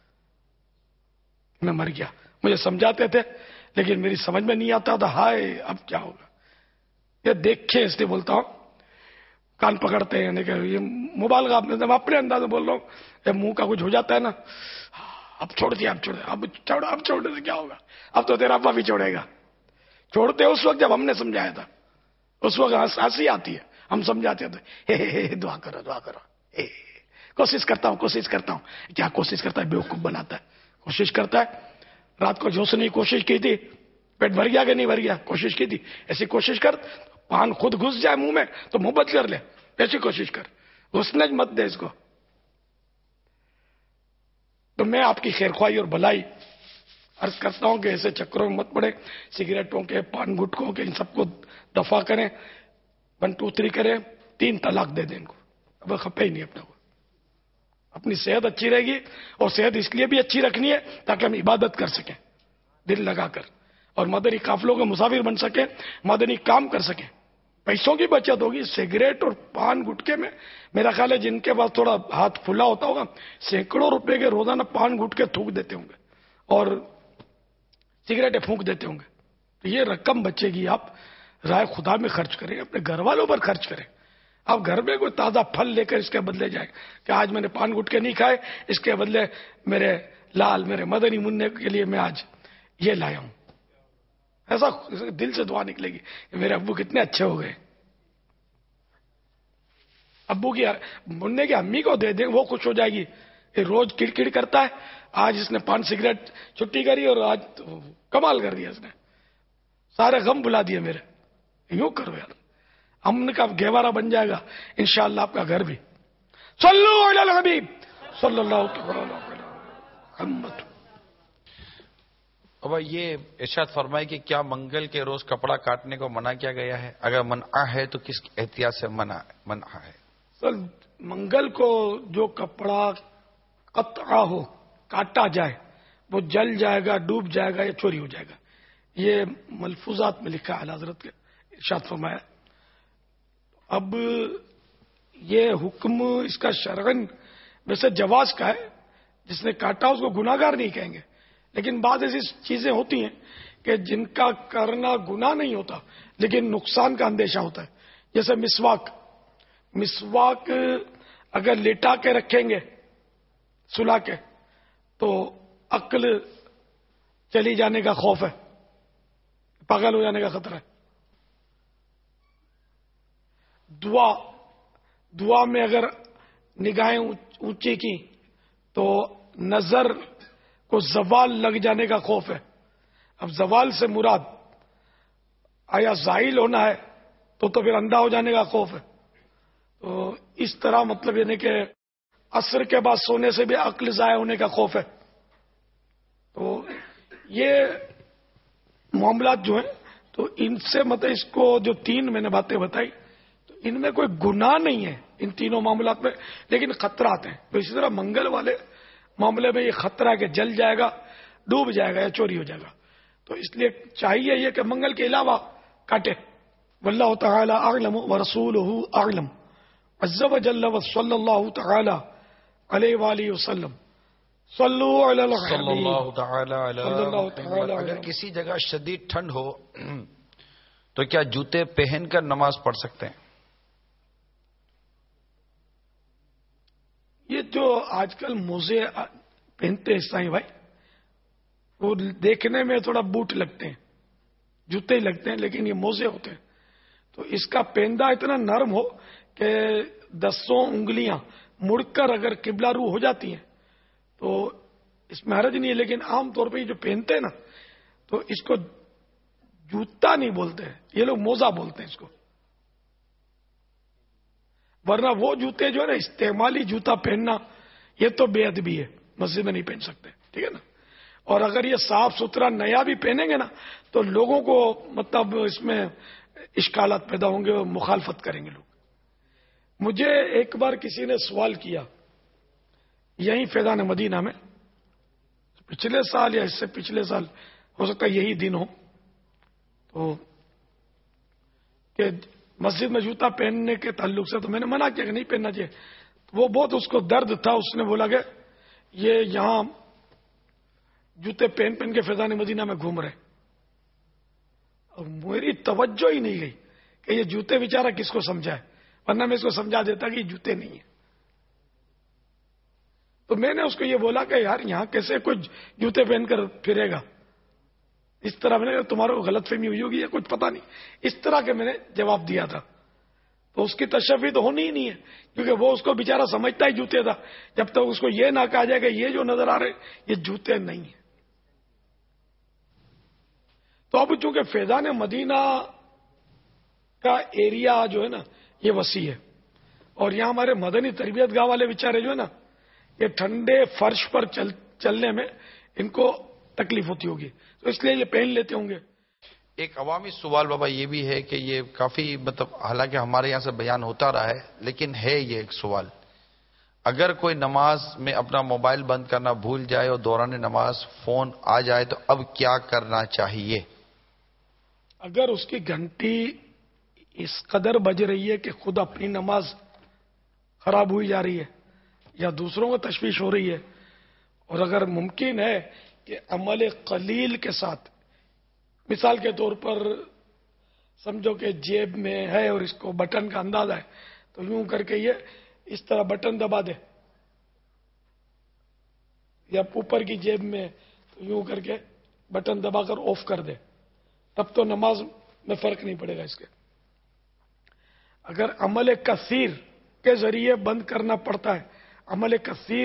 میں مر گیا. مجھے سمجھاتے تھے لیکن میری سمجھ میں نہیں آتا تھا. ہائے اب کیا ہوگا. یہ دیکھیں اس لیے بولتا ہوں، کان پکڑتے ہیں. یہ مبالغہ اپنے انداز میں بول رہا ہوں. یہ منہ کا کچھ ہو جاتا ہے نا، اب چھوڑ دیا، اب چھوڑنے سے کیا ہوگا، اب تو تیرا ابا بھی چھوڑے گا. چھوڑتے اس وقت جب ہم نے سمجھایا تھا، اس وقت ہنسی آتی ہے، ہم سمجھاتے تھے دعا کرو دعا کرو. کوشش کرتا ہوں. کیا کوشش کرتا ہے؟ بیوقوف بناتا ہے. کوشش کرتا ہے. رات کو جھوسنے کی کوشش کی تھی، پیٹ بھر گیا کہ نہیں بھر گیا، کوشش کی تھی. ایسی کوشش کر، پان خود گھس جائے منہ میں تو محبت کر لے، ایسی کوشش کر، گھسنے مت دے اس کو. تو میں آپ کی خیر خواہی اور بھلائی عرض کرتا ہوں کہ ایسے چکروں میں مت پڑے، سگریٹوں کے، پان گٹکوں کے، ان سب کو دفاع کریں، 1 2 3 کریں، 3 طلاق دے دیں ان کو، اب کھپے ہی نہیں اپنے کو. اپنی صحت اچھی رہے گی، اور صحت اس لیے بھی اچھی رکھنی ہے تاکہ ہم عبادت کر سکیں دل لگا کر، اور مدنی قافلوں کے مسافر بن سکیں، مدنی کام کر سکیں. پیسوں کی بچت ہوگی. سگریٹ اور پان گٹکے میں میرا خیال ہے جن کے پاس تھوڑا ہاتھ کھلا ہوتا ہوگا سینکڑوں روپے کے روزانہ پان گٹکے تھوک دیتے ہوں گے اور سگریٹیں پھونک دیتے ہوں گے. تو یہ رقم بچے گی، آپ رائے خدا میں خرچ کریں، اپنے گھر والوں پر خرچ کریں. آپ گھر میں کوئی تازہ پھل لے کر اس کے بدلے جائیں کہ آج میں نے پان گٹکے نہیں کھائے، اس کے بدلے میرے لال، میرے مدنی منع کے لیے میں آج یہ لایا ہوں. ایسا دل سے دعا نکلے گی کہ میرے ابو کتنے اچھے ہو گئے. ابو کی منع کی امی کو دے دیں، وہ خوش ہو جائے گی. یہ روز کڑکڑ کرتا ہے، آج اس نے پان سگریٹ چھٹی کری اور آج کمال کر دیا، اس نے سارے غم بلا دیے میرے. یوں کرو یار، امن کا گہوارہ بن جائے گا انشاءاللہ آپ کا گھر بھی. صلو علی الحبیب صلی اللہ علیہ وسلم. اب یہ ارشاد فرمائے کہ کیا منگل کے روز کپڑا کاٹنے کو منع کیا گیا ہے؟ اگر منع ہے تو کس احتیاط سے منع ہے؟ سر منگل کو جو کپڑا قطع ہو، کاٹا جائے، وہ جل جائے گا، ڈوب جائے گا یا چوری ہو جائے گا. یہ ملفوظات میں لکھا ہے حضرت کے ارشاد فرمایا. اب یہ حکم اس کا شرعن ویسے جواز کا ہے، جس نے کاٹا اس کو گناہگار نہیں کہیں گے، لیکن بعض ایسی چیزیں ہوتی ہیں کہ جن کا کرنا گناہ نہیں ہوتا لیکن نقصان کا اندیشہ ہوتا ہے. جیسے مسواک اگر لیٹا کے رکھیں گے سلا کے تو عقل چلی جانے کا خوف ہے، پاگل ہو جانے کا خطرہ ہے. دعا میں اگر نگاہیں اونچی کی تو نظر کو زوال لگ جانے کا خوف ہے. اب زوال سے مراد آیا زائل ہونا ہے تو پھر اندھا ہو جانے کا خوف ہے. تو اس طرح مطلب یعنی کہ عصر کے بعد سونے سے بھی عقل ضائع ہونے کا خوف ہے. تو یہ معاملات جو ہیں تو ان سے مطلب اس کو جو 3 میں نے باتیں بتائی تو ان میں کوئی گناہ نہیں ہے ان تینوں معاملات میں، لیکن خطرات ہیں. تو اسی طرح منگل والے معاملے میں یہ خطرہ ہے کہ جل جائے گا، ڈوب جائے گا یا چوری ہو جائے گا. تو اس لیے چاہیے یہ کہ منگل کے علاوہ کاٹے. واللہ تعالی اعلم ورسولہ اعلم عز وجل وصلی اللہ تعالی علیہ وآلہ وسلم. صلو علی الحبیب صلی اللہ تعالی علیہ. اگر کسی جگہ شدید ٹھنڈ ہو تو کیا جوتے پہن کر نماز پڑھ سکتے ہیں؟ یہ جو آج کل موزے پہنتے ہیں عیسائی بھائی، وہ دیکھنے میں تھوڑا بوٹ لگتے ہیں، جوتے ہی لگتے ہیں، لیکن یہ موزے ہوتے ہیں. تو اس کا پہندہ اتنا نرم ہو کہ 10 انگلیاں مڑ کر اگر قبلہ رو ہو جاتی ہیں تو اس میں حرج نہیں ہے. لیکن عام طور پہ یہ جو پہنتے ہیں نا تو اس کو جوتا نہیں بولتے ہیں، یہ لوگ موزہ بولتے ہیں اس کو. ورنہ وہ جوتے جو ہے نا استعمالی جوتا پہننا یہ تو بے ادبی ہے، مسجد میں نہیں پہن سکتے، ٹھیک ہے نا. اور اگر یہ صاف ستھرا نیا بھی پہنیں گے نا تو لوگوں کو مطلب اس میں اشکالات پیدا ہوں گے اور مخالفت کریں گے لوگ. مجھے ایک بار کسی نے سوال کیا یہیں فیضان مدینہ میں، پچھلے سال یا اس سے پچھلے سال ہو سکتا ہے یہی دن ہو، تو کہ مسجد میں جوتا پہننے کے تعلق سے تو میں نے منع کیا کہ نہیں پہننا چاہیے. وہ بہت اس کو درد تھا، اس نے بولا کہ یہ یہاں جوتے پہن پہن کے فیضان مدینہ میں گھوم رہے. اور میری توجہ ہی نہیں گئی کہ یہ جوتے بیچارہ کس کو سمجھائے، ورنہ میں اس کو سمجھا دیتا کہ یہ جوتے نہیں ہیں. تو میں نے اس کو یہ بولا کہ یار یہاں کیسے کوئی جوتے پہن کر پھرے گا، اس طرح میں نے تمہارے کو غلط فہمی ہوئی ہوگی یا کچھ پتہ نہیں، اس طرح کے میں نے جواب دیا تھا. تو اس کی تشفی تو ہونی ہی نہیں ہے، کیونکہ وہ اس کو بیچارہ سمجھتا ہی جوتے تھا، جب تک اس کو یہ نہ کہا جائے کہ یہ جو نظر آ رہے یہ جوتے نہیں ہیں. تو اب چونکہ فیضان مدینہ کا ایریا جو ہے نا یہ وسیع ہے، اور یہاں ہمارے مدنی تربیت گاہ والے بیچارے جو ہے نا یہ ٹھنڈے فرش پر چلنے میں ان کو تکلیف ہوتی ہوگی، تو اس لیے یہ پہن لیتے ہوں گے۔ ایک عوامی سوال بابا یہ بھی ہے کہ یہ کافی حالانکہ ہمارے یہاں سے بیان ہوتا رہا ہے، لیکن ہے یہ ایک سوال، اگر کوئی نماز میں اپنا موبائل بند کرنا بھول جائے اور دوران نماز فون آ جائے تو اب کیا کرنا چاہیے؟ اگر اس کی گھنٹی اس قدر بج رہی ہے کہ خود اپنی نماز خراب ہوئی جا رہی ہے یا دوسروں کو تشویش ہو رہی ہے، اور اگر ممکن ہے کہ عمل قلیل کے ساتھ، مثال کے طور پر سمجھو کہ جیب میں ہے اور اس کو بٹن کا اندازہ ہے، تو یوں کر کے یہ اس طرح بٹن دبا دے، یا اوپر کی جیب میں تو یوں کر کے بٹن دبا کر آف کر دے، تب تو نماز میں فرق نہیں پڑے گا اس کے۔ اگر عمل کثیر کے ذریعے بند کرنا پڑتا ہے، عمل کثیر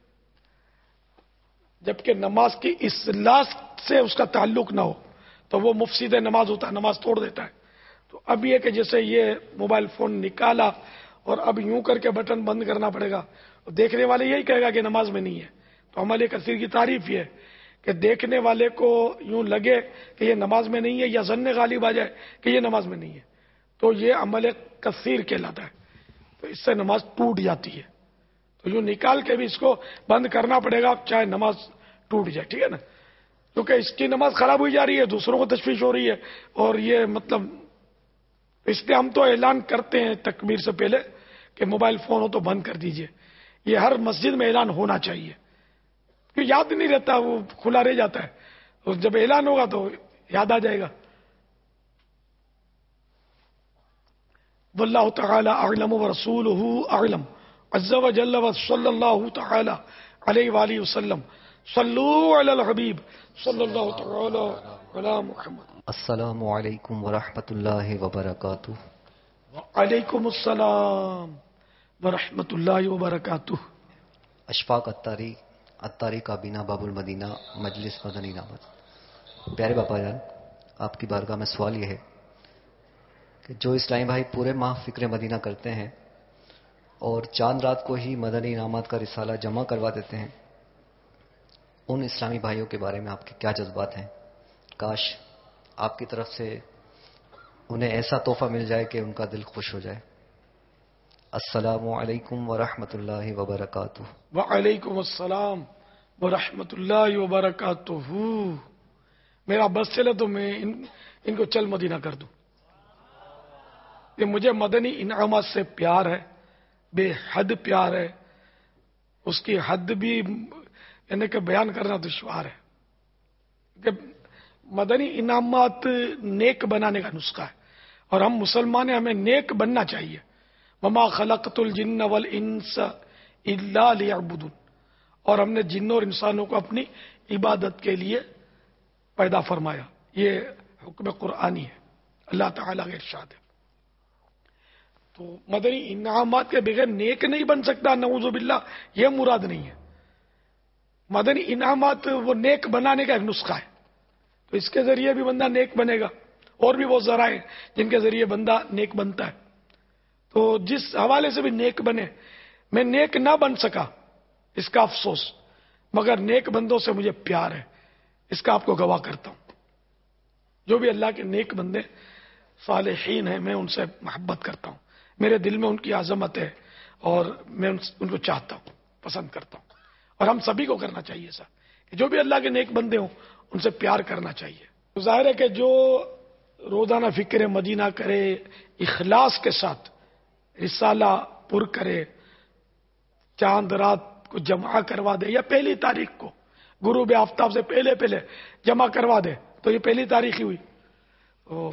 جبکہ نماز کی اصلاح سے اس کا تعلق نہ ہو تو وہ مفسد نماز ہوتا ہے، نماز توڑ دیتا ہے۔ تو اب یہ کہ جیسے یہ موبائل فون نکالا اور اب یوں کر کے بٹن بند کرنا پڑے گا، دیکھنے والے یہی کہے گا کہ نماز میں نہیں ہے۔ تو عمل کثیر کی تعریف یہ ہے کہ دیکھنے والے کو یوں لگے کہ یہ نماز میں نہیں ہے، یا ظن غالب آ جائے کہ یہ نماز میں نہیں ہے، تو یہ عمل کثیر کہلاتا ہے، تو اس سے نماز ٹوٹ جاتی ہے۔ تو یوں نکال کے بھی اس کو بند کرنا پڑے گا، چاہے نماز ٹوٹ جائے، ٹھیک ہے نا، کیونکہ اس کی نماز خراب ہوئی جا رہی ہے، دوسروں کو تشویش ہو رہی ہے، اور یہ مطلب اس لیے ہم تو اعلان کرتے ہیں تکبیر سے پہلے کہ موبائل فون ہو تو بند کر دیجئے۔ یہ ہر مسجد میں اعلان ہونا چاہیے، کیونکہ یاد نہیں رہتا، وہ کھلا رہ جاتا ہے، اور جب اعلان ہوگا تو یاد آ جائے گا۔ واللہ تعالی اعلم ورسولہ اعلم عز وجل وصلی اللہ تعالی علیہ وآلہ وسلم صلو علی الحبیب صلی اللہ تعالی علی محمد۔ السلام علیکم ورحمۃ اللہ وبرکاتہ۔ وعلیکم السلام ورحمۃ اللہ وبرکاتہ۔ اشفاق اتاری کابینہ باب المدینہ مجلس مدنی نامت۔ پیارے باپا جان، آپ کی بارگاہ میں سوال یہ ہے کہ جو اسلامی بھائی پورے ماہ فکر مدینہ کرتے ہیں اور چاند رات کو ہی مدنی انعامات کا رسالہ جمع کروا دیتے ہیں، ان اسلامی بھائیوں کے بارے میں آپ کے کیا جذبات ہیں؟ کاش آپ کی طرف سے انہیں ایسا تحفہ مل جائے کہ ان کا دل خوش ہو جائے۔ السلام علیکم ورحمۃ اللہ وبرکاتہ۔ وعلیکم السلام ورحمۃ اللہ وبرکاتہ۔ میرا بس چلے تو میں ان کو چل مدینہ کر دوں۔ یہ مجھے مدنی انعامات سے پیار ہے، بے حد پیار ہے، اس کی حد بھی یعنی کہ بیان کرنا دشوار ہے کہ مدنی انعامات نیک بنانے کا نسخہ ہے، اور ہم مسلمان ہیں، ہمیں نیک بننا چاہیے۔ وما خلقت الجن والانس الا لیعبدون، اور ہم نے جنوں اور انسانوں کو اپنی عبادت کے لیے پیدا فرمایا، یہ حکم قرآنی ہے، اللہ تعالیٰ کا ارشاد ہے۔ تو مدنی انعامات کے بغیر نیک نہیں بن سکتا، نعوذ باللہ، یہ مراد نہیں ہے۔ مدنی انعامات وہ نیک بنانے کا ایک نسخہ ہے، تو اس کے ذریعے بھی بندہ نیک بنے گا، اور بھی وہ ذرائع جن کے ذریعے بندہ نیک بنتا ہے۔ تو جس حوالے سے بھی نیک بنے، میں نیک نہ بن سکا اس کا افسوس، مگر نیک بندوں سے مجھے پیار ہے، اس کا آپ کو گواہ کرتا ہوں۔ جو بھی اللہ کے نیک بندے صالحین ہیں، میں ان سے محبت کرتا ہوں، میرے دل میں ان کی عظمت ہے، اور میں ان کو چاہتا ہوں، پسند کرتا ہوں، اور ہم سبھی کو کرنا چاہیے ایسا کہ جو بھی اللہ کے نیک بندے ہوں ان سے پیار کرنا چاہیے۔ ظاہر ہے کہ جو روزانہ فکر مدینہ کرے، اخلاص کے ساتھ رسالہ پر کرے، چاند رات کو جمع کروا دے، یا پہلی تاریخ کو غروب آفتاب سے پہلے جمع کروا دے، تو یہ پہلی تاریخ ہی ہوئی، تو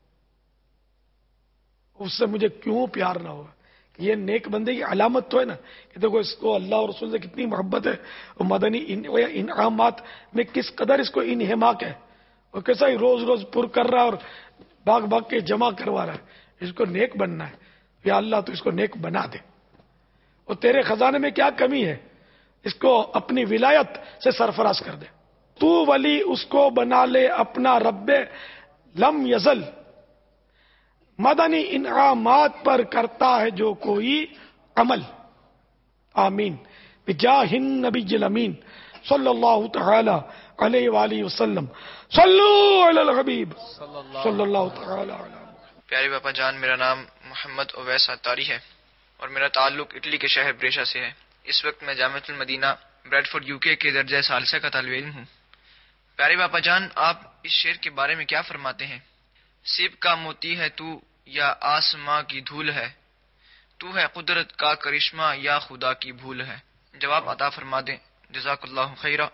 اس سے مجھے کیوں پیار نہ ہوگا؟ یہ نیک بندے کی علامت تو ہے نا کہ دیکھو اس کو اللہ اور رسول سے کتنی محبت ہے، اور مدنی انعامات میں کس قدر اس کو انہماک ہے، اور کیسا ہی روز روز پر کر رہا ہے اور بھاگ کے جمع کروا رہا ہے۔ اس کو نیک بننا ہے، یا اللہ تو اس کو نیک بنا دے، اور تیرے خزانے میں کیا کمی ہے، اس کو اپنی ولایت سے سرفراز کر دے۔ تو ولی اس کو بنا لے اپنا رب لم یزل، مدنی انعامات پر کرتا ہے جو کوئی عمل، آمین بجاہ النبی الامین صلی اللہ تعالی علیہ وآلہ وسلم. صلو علی الحبیب صلی اللہ تعالی علیہ. پیارے باپا جان، میرا نام محمد اویس اتاری ہے اور میرا تعلق اٹلی کے شہر بریشا سے ہے. اس وقت میں جامعۃ المدینہ بریڈ فورڈ UK کے درجہ ثالثہ کا طالب علم ہوں. پیارے باپا جان، آپ اس شعر کے بارے میں کیا فرماتے ہیں؟ سیب کا موتی ہے تو یا آسماں کی دھول ہے، تو ہے قدرت کا کرشمہ یا خدا کی بھول ہے. جواب عطا فرما دیں، جزاک اللہ خیرہ.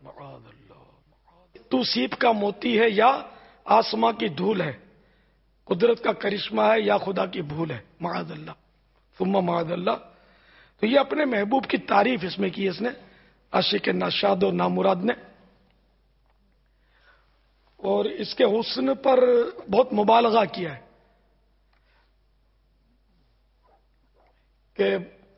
تو سیب کا موتی ہے یا آسماں کی دھول ہے، قدرت کا کرشمہ ہے یا خدا کی بھول ہے. معاذ اللہ ثم معاذ اللہ. تو یہ اپنے محبوب کی تعریف اس میں کی اس نے، عاشق ناشاد و نامراد نے، اور اس کے حسن پر بہت مبالغہ کیا ہے کہ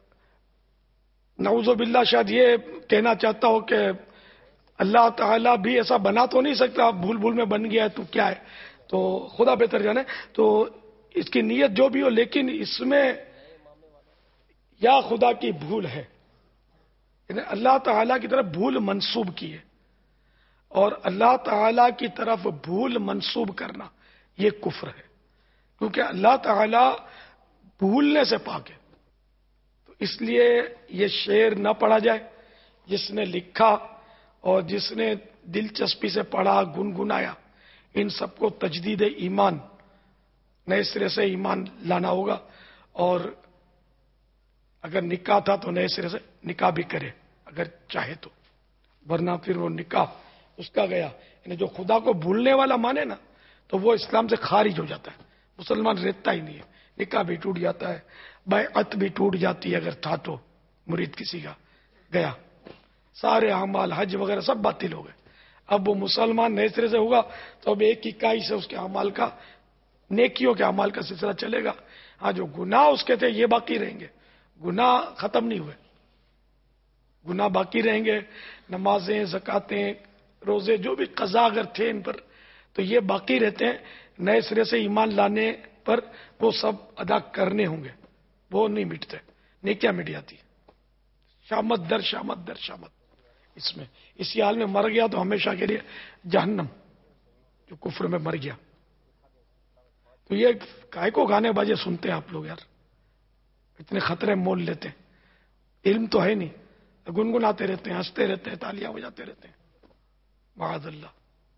نعوذ باللہ شاید یہ کہنا چاہتا ہو کہ اللہ تعالیٰ بھی ایسا بنا تو نہیں سکتا، بھول بھول میں بن گیا ہے تو کیا ہے، تو خدا بہتر جانے. تو اس کی نیت جو بھی ہو، لیکن اس میں یا خدا کی بھول ہے، یعنی اللہ تعالیٰ کی طرف بھول منسوب کی ہے، اور اللہ تعالیٰ کی طرف بھول منسوب کرنا یہ کفر ہے، کیونکہ اللہ تعالیٰ بھولنے سے پاک ہے. تو اس لیے یہ شعر نہ پڑھا جائے. جس نے لکھا اور جس نے دلچسپی سے پڑھا، گنگنایا، ان سب کو تجدید ایمان، نئے سرے سے ایمان لانا ہوگا. اور اگر نکاح تھا تو نئے سرے سے نکاح بھی کرے اگر چاہے تو، ورنہ پھر وہ نکاح اس کا گیا. یعنی جو خدا کو بھولنے والا مانے نا تو وہ اسلام سے خارج ہو جاتا ہے، مسلمان رہتا ہی نہیں ہے. نکاح بھی ٹوٹ جاتا ہے، بیعت بھی ٹوٹ جاتی ہے اگر تھا تو، مرید کسی کا گیا، سارے اعمال حج وغیرہ سب باطل ہو گئے. اب وہ مسلمان نئے سرے سے ہوگا تو اب ایک اکائی سے اس کے اعمال کا، نیکیوں کے اعمال کا سلسلہ چلے گا. ہاں جو گناہ اس کے تھے یہ باقی رہیں گے، گناہ ختم نہیں ہوئے، گناہ باقی رہیں گے. نمازیں، زکاتیں، روزے جو بھی قضا اگر تھے ان پر تو یہ باقی رہتے ہیں. نئے سرے سے ایمان لانے پر وہ سب ادا کرنے ہوں گے، وہ نہیں مٹتے. نیکیاں مٹ جاتی، شامت در شامت در شامت. اس میں اسی حال میں مر گیا تو ہمیشہ کے لیے جہنم، جو کفر میں مر گیا. تو یہ کائے کو گانے باجے سنتے ہیں آپ لوگ یار، اتنے خطرے مول لیتے ہیں. علم تو ہے نہیں، گنگناتے رہتے ہیں، ہنستے رہتے ہیں، تالیاں بجاتے رہتے ہیں. معاذ اللہ.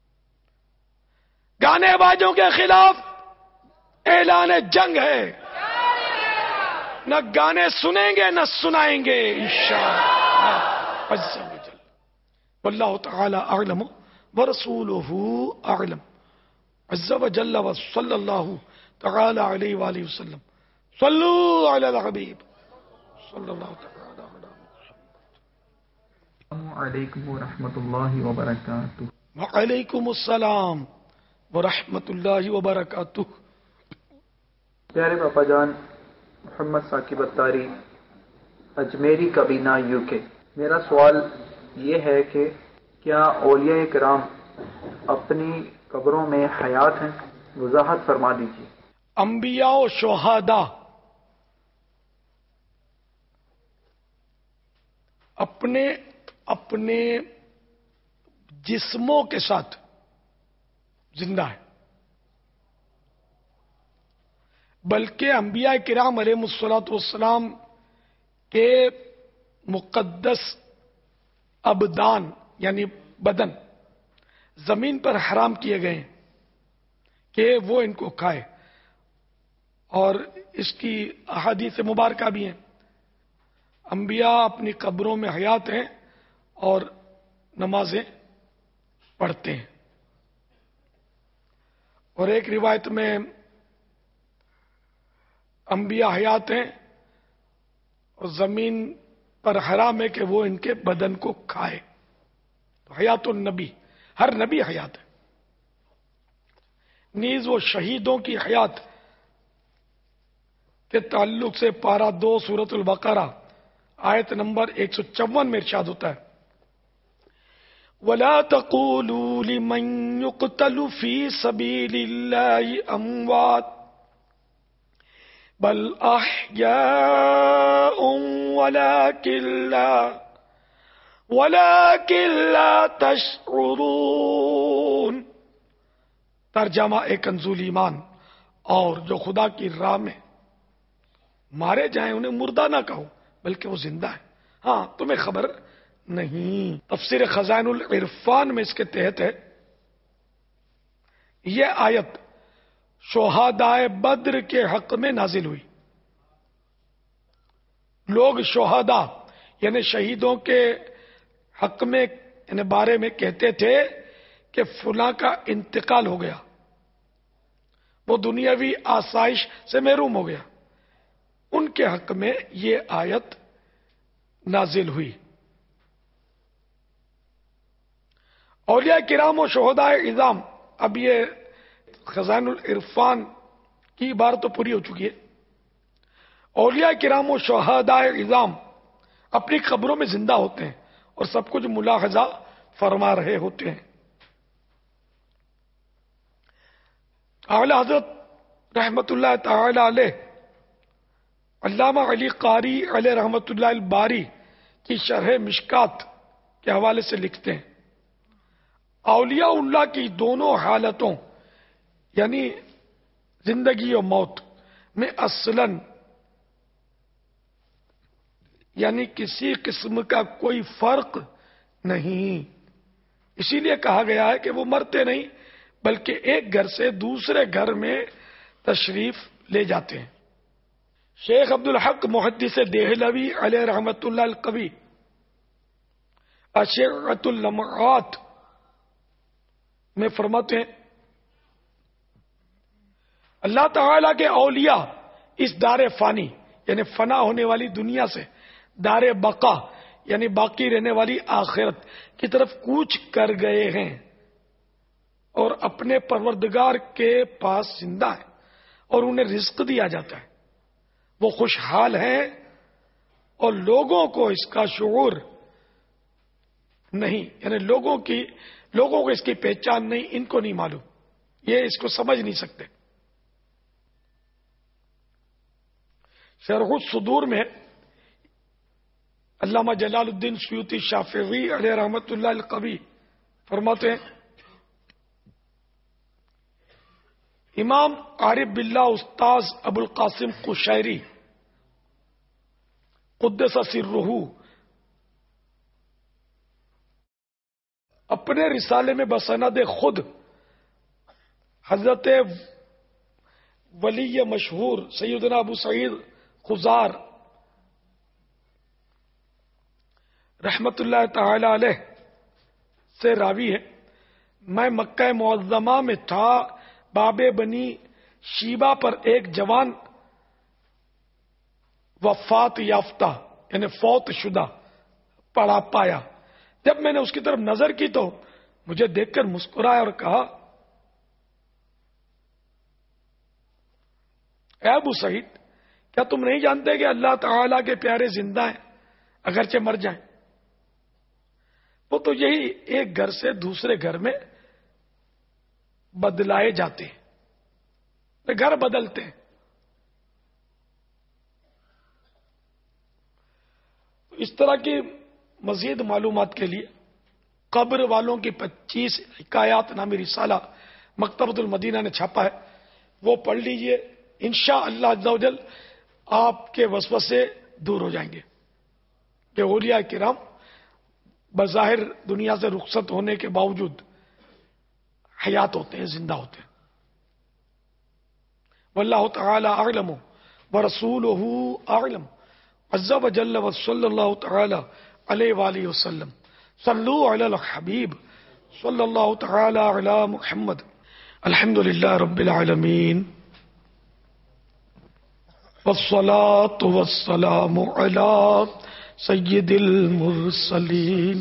گانے بازوں کے خلاف اعلان جنگ ہے، نہ گانے سنیں گے نہ سنائیں گے انشاءاللہ عز و جل. واللہ تعالی اعلم ورسولہ اعلم عز و جل وصلی اللہ تعالی علیہ وآلہ وسلم. صلو علی الحبیب صلی اللہ تعالی علیہ وسلم. السلام علیکم ورحمۃ اللہ وبرکاتہ. وعلیکم السلام ورحمۃ اللہ وبرکاتہ. پیارے باپا جان، محمد ثاقب اتاری، اجمیری کابینہ UK. میرا سوال یہ ہے کہ کیا اولیاء کرام اپنی قبروں میں حیات ہیں؟ وضاحت فرما دیجیے. انبیاء و شہداء اپنے جسموں کے ساتھ زندہ ہے، بلکہ انبیاء کرام علیہ الصلوۃ والسلام کے مقدس ابدان یعنی بدن زمین پر حرام کیے گئے ہیں کہ وہ ان کو کھائے، اور اس کی احادیث مبارکہ بھی ہیں. انبیاء اپنی قبروں میں حیات ہیں اور نمازیں پڑھتے ہیں. اور ایک روایت میں انبیاء حیات ہیں اور زمین پر حرام ہے کہ وہ ان کے بدن کو کھائے. تو حیات النبی، ہر نبی حیات ہے. نیز وہ شہیدوں کی حیات کے تعلق سے پارہ 2 سورۃ البقرہ آیت نمبر 154 میں ارشاد ہوتا ہے: وَلَا تَقُولُوا لِمَنْ يُقْتَلُ فِي سَبِيلِ اللَّهِ أَمْوَاتٌ بَلْ أَحْيَاءٌ وَلَكِنْ لَا وَلَكِنْ لَا تَشْعُرُونَ۔ ترجمہ کنزُ ایمان، اور جو خدا کی راہ میں مارے جائیں انہیں مردہ نہ کہو بلکہ وہ زندہ ہے، ہاں تمہیں خبر نہیں۔ تفسیر خزائن العرفان میں اس کے تحت ہے، یہ آیت شہدائے بدر کے حق میں نازل ہوئی۔ لوگ شہداء یعنی شہیدوں کے حق میں یعنی بارے میں کہتے تھے کہ فلاں کا انتقال ہو گیا، وہ دنیاوی آسائش سے محروم ہو گیا، ان کے حق میں یہ آیت نازل ہوئی۔ اولیاء کرام و شہداء اعظام، اب یہ خزائن العرفان کی بار تو پوری ہو چکی ہے۔ اولیاء کرام و شہداء اعظام اپنی قبروں میں زندہ ہوتے ہیں اور سب کچھ ملاحظہ فرما رہے ہوتے ہیں۔ اعلی حضرت رحمت اللہ تعالی علیہ علامہ علی قاری علیہ رحمت اللہ الباری کی شرح مشکات کے حوالے سے لکھتے ہیں، اولیاء اللہ کی دونوں حالتوں یعنی زندگی و موت میں اصلاً یعنی کسی قسم کا کوئی فرق نہیں، اسی لیے کہا گیا ہے کہ وہ مرتے نہیں بلکہ ایک گھر سے دوسرے گھر میں تشریف لے جاتے ہیں۔ شیخ عبد الحق محدث دہلوی علیہ رحمت اللہ القوی اشعۃ اللمعات میں فرماتے ہیں، اللہ تعالی کے اولیاء اس دار فانی یعنی فنا ہونے والی دنیا سے دار بقا یعنی باقی رہنے والی آخرت کی طرف کوچ کر گئے ہیں اور اپنے پروردگار کے پاس زندہ ہیں اور انہیں رزق دیا جاتا ہے، وہ خوشحال ہیں اور لوگوں کو اس کا شعور نہیں، یعنی لوگوں کو اس کی پہچان نہیں، ان کو نہیں معلوم، یہ اس کو سمجھ نہیں سکتے۔ شرح الصدور میں علامہ جلال الدین سیوطی شافعی علیہ رحمت اللہ القوی فرماتے ہیں، امام عارف باللہ استاذ ابو القاسم قشیری قدس سرہ اپنے رسالے میں بسند خود حضرت ولی مشہور سیدنا ابو سعید خزار رحمت اللہ تعالی علیہ سے راوی ہے، میں مکہ معظمہ میں تھا، باب بنی شیبہ پر ایک جوان وفات یافتہ یعنی فوت شدہ پڑا پایا، جب میں نے اس کی طرف نظر کی تو مجھے دیکھ کر مسکرایا اور کہا، اے ابو سعید کیا تم نہیں جانتے کہ اللہ تعالی کے پیارے زندہ ہیں اگرچہ مر جائیں؟ وہ تو یہی ایک گھر سے دوسرے گھر میں بدلائے جاتے ہیں، گھر بدلتے ہیں۔ اس طرح کی مزید معلومات کے لیے قبر والوں کی 25 حکایات نامی رسالہ مکتبۃ المدینہ نے چھاپا ہے، وہ پڑھ لیجئے، انشاءاللہ عز و جل آپ کے وسوسے دور ہو جائیں گے کہ اولیاء کرام بظاہر دنیا سے رخصت ہونے کے باوجود حیات ہوتے ہیں، زندہ ہوتے ہیں۔ واللہ تعالی اعلم ورسولہ اعلم عز و جل وصلی اللہ تعالی علیہ وآلہ وسلم صلو علی الحبیب صلی اللہ تعالی علی محمد۔ الحمد للہ رب العالمین والصلاة والسلام علی سید المرسلین۔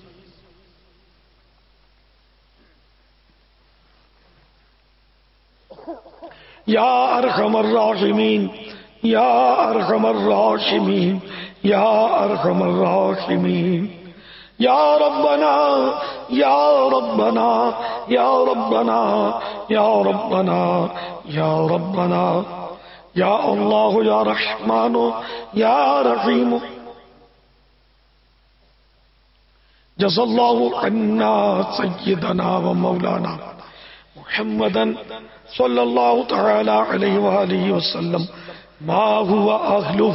یا ارحم الراحمین یا ارحم الراحمین یا ارحم الراحمین، یا ربنا یا ربنا یا ربنا یا ربنا یا ربنا یا اللہ یا رحمان یا رحیم جزا اللہ عنا سیدنا و مولانا محمدا صلی اللہ تعالی علیہ وآلہ وسلم ما هو اہلہ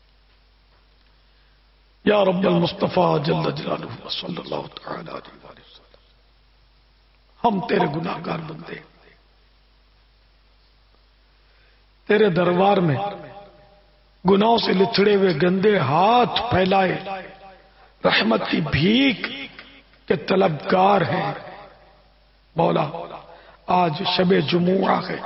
یا رب المصطفیٰ جل جلالہ صلی اللہ تعالی علیہ وآلہ وسلم. ہم تیرے گناہگار بندے تیرے دربار میں گناہوں سے لتھڑے ہوئے گندے ہاتھ پھیلائے رحمت کی بھیک کے طلبگار ہیں. مولا آج شب جمعہ ہے،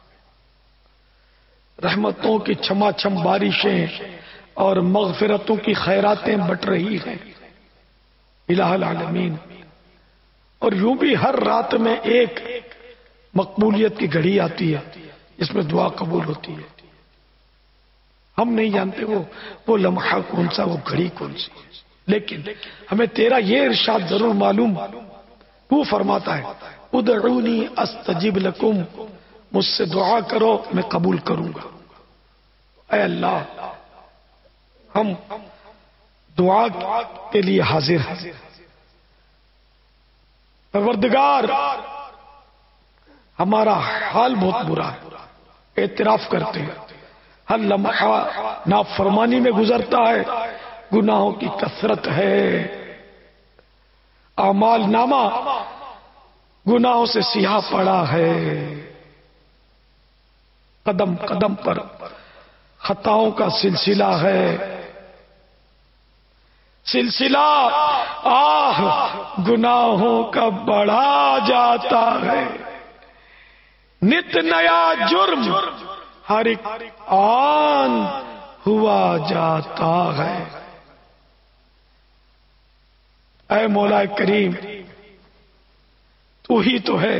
رحمتوں کی چھما چھم بارشیں اور مغفرتوں کی خیراتیں بٹ رہی ہیں الہ العالمین. اور یوں بھی ہر رات میں ایک مقبولیت کی گھڑی آتی ہے جس میں دعا قبول ہوتی ہے. ہم نہیں جانتے وہ لمحہ کون سا، وہ گھڑی کون سی، لیکن ہمیں تیرا یہ ارشاد ضرور معلوم. تو فرماتا ہے ادعونی استجب لکم، مجھ سے دعا کرو میں قبول کروں گا. اے اللہ ہم دعا کے لیے حاضر ہیں. پروردگار ہمارا حال بہت برا ہے، اعتراف کرتے ہیں. ہر لمحہ نافرمانی میں گزرتا ہے، گناہوں کی کثرت ہے، اعمال نامہ گناہوں سے سیاہ پڑا ہے، قدم قدم پر خطاؤں کا سلسلہ ہے. سلسلہ گناہوں کا بڑھا جاتا ہے، نت نیا جرم ہر ایک آن ہوا جاتا ہے. اے مولا کریم تو ہی تو ہے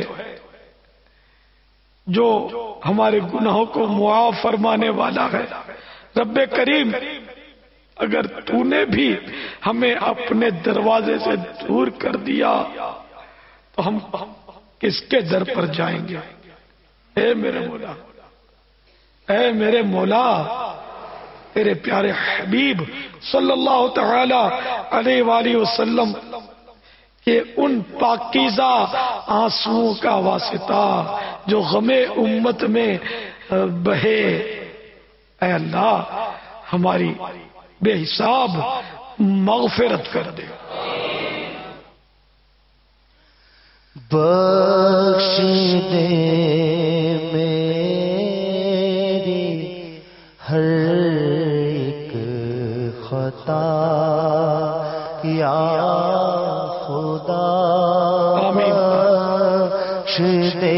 جو ہمارے گناہوں کو معاف فرمانے والا ہے. رب کریم اگر تو نے بھی ہمیں اپنے دروازے سے دور کر دیا تو ہم کس کے در پر جائیں گے؟ اے میرے مولا، اے میرے مولا، تیرے پیارے حبیب صلی اللہ تعالی علیہ وآلہ وسلم کہ ان پاکیزہ آنسوؤں کا واسطہ جو غم امت میں بہے، اے اللہ ہماری بے حساب مغفرت کر دے. بخش دے میری ہر ایک خطا یا خدا، بخش دے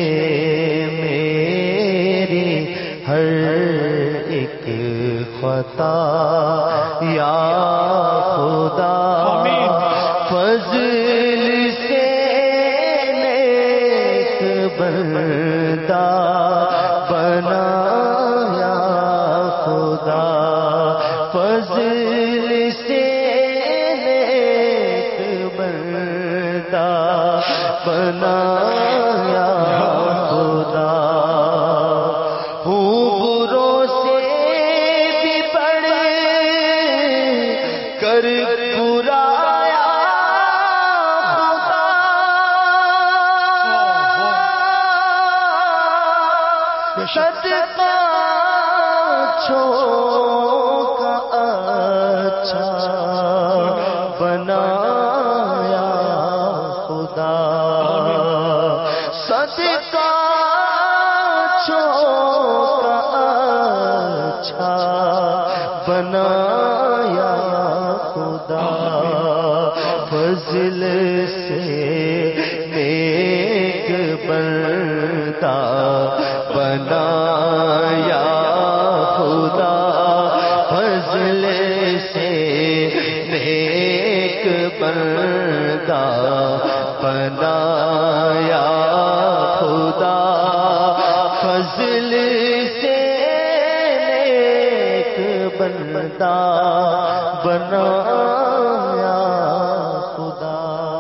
میری ہر ایک خطا یا خدا، فضل سے نیک بندہ بنا یا خدا، فضل سے نیک بندہ بنا یا خدا. صدقہ چھو کا اچھا بنایا خدا، صدقہ چھو کا اچھا بنایا خدا، فضل سے نیک بندہ بنایا خدا، فضل سے نیک بندہ بنایا خدا، فضل سے نیک بندہ بنایا خدا.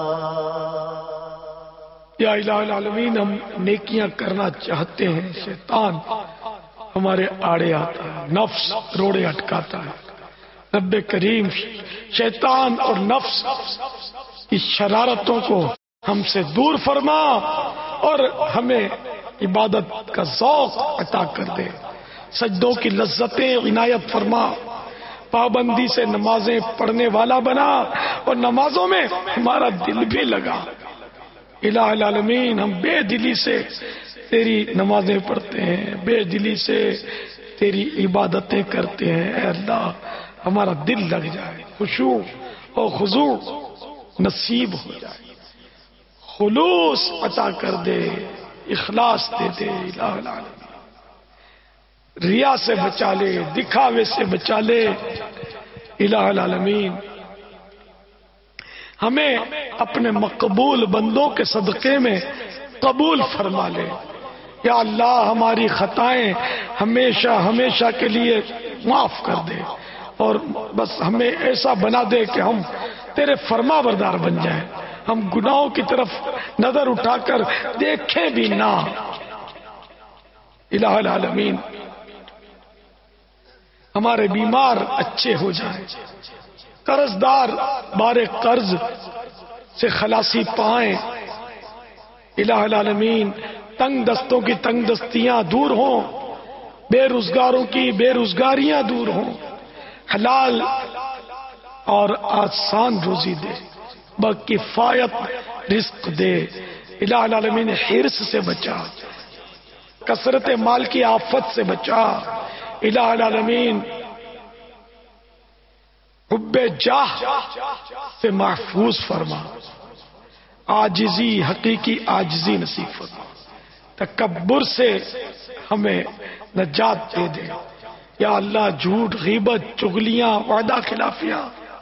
یا الہ العالمین ہم نیکیاں کرنا چاہتے ہیں، شیطان ہمارے آڑے آتا ہے، نفس روڑے اٹکاتا ہے. رب کریم شیطان اور نفس اس شرارتوں کو ہم سے دور فرما اور ہمیں عبادت کا ذوق عطا کر دے، سجدوں کی لذتیں عنایت فرما، پابندی سے نمازیں پڑھنے والا بنا اور نمازوں میں ہمارا دل بھی لگا۔ الہ العالمین، ہم بے دلی سے تیری نمازیں پڑھتے ہیں، بے دلی سے تیری عبادتیں کرتے ہیں، اے اللہ ہمارا دل لگ جائے، خشوع اور خضوع نصیب ہو جائے، خلوص عطا کر دے، اخلاص دے دے الہ العالمین، ریا سے بچا لے، دکھاوے سے بچا لے الہ العالمین، ہمیں اپنے مقبول بندوں کے صدقے میں قبول فرما لے۔ یا اللہ ہماری خطائیں ہمیشہ ہمیشہ کے لیے معاف کر دے اور بس ہمیں ایسا بنا دے کہ ہم تیرے فرما بردار بن جائیں، ہم گناہوں کی طرف نظر اٹھا کر دیکھیں بھی نہ۔ الہ العالمین ہمارے بیمار اچھے ہو جائیں، قرض دار بارے قرض سے خلاصی پائیں، الہ العالمین تنگ دستوں کی تنگ دستیاں دور ہوں، بے روزگاروں کی بے روزگاریاں دور ہوں، حلال اور آسان روزی دے، بکفایت رزق دے الہ العالمین، حرص سے بچا، کثرت مال کی آفت سے بچا الہ العالمین، حب جاہ سے محفوظ فرما، عاجزی حقیقی عاجزی نصیب فرما، تکبر سے ہمیں نجات دے دے یا اللہ، جھوٹ غیبت چغلیاں وعدہ خلافیاں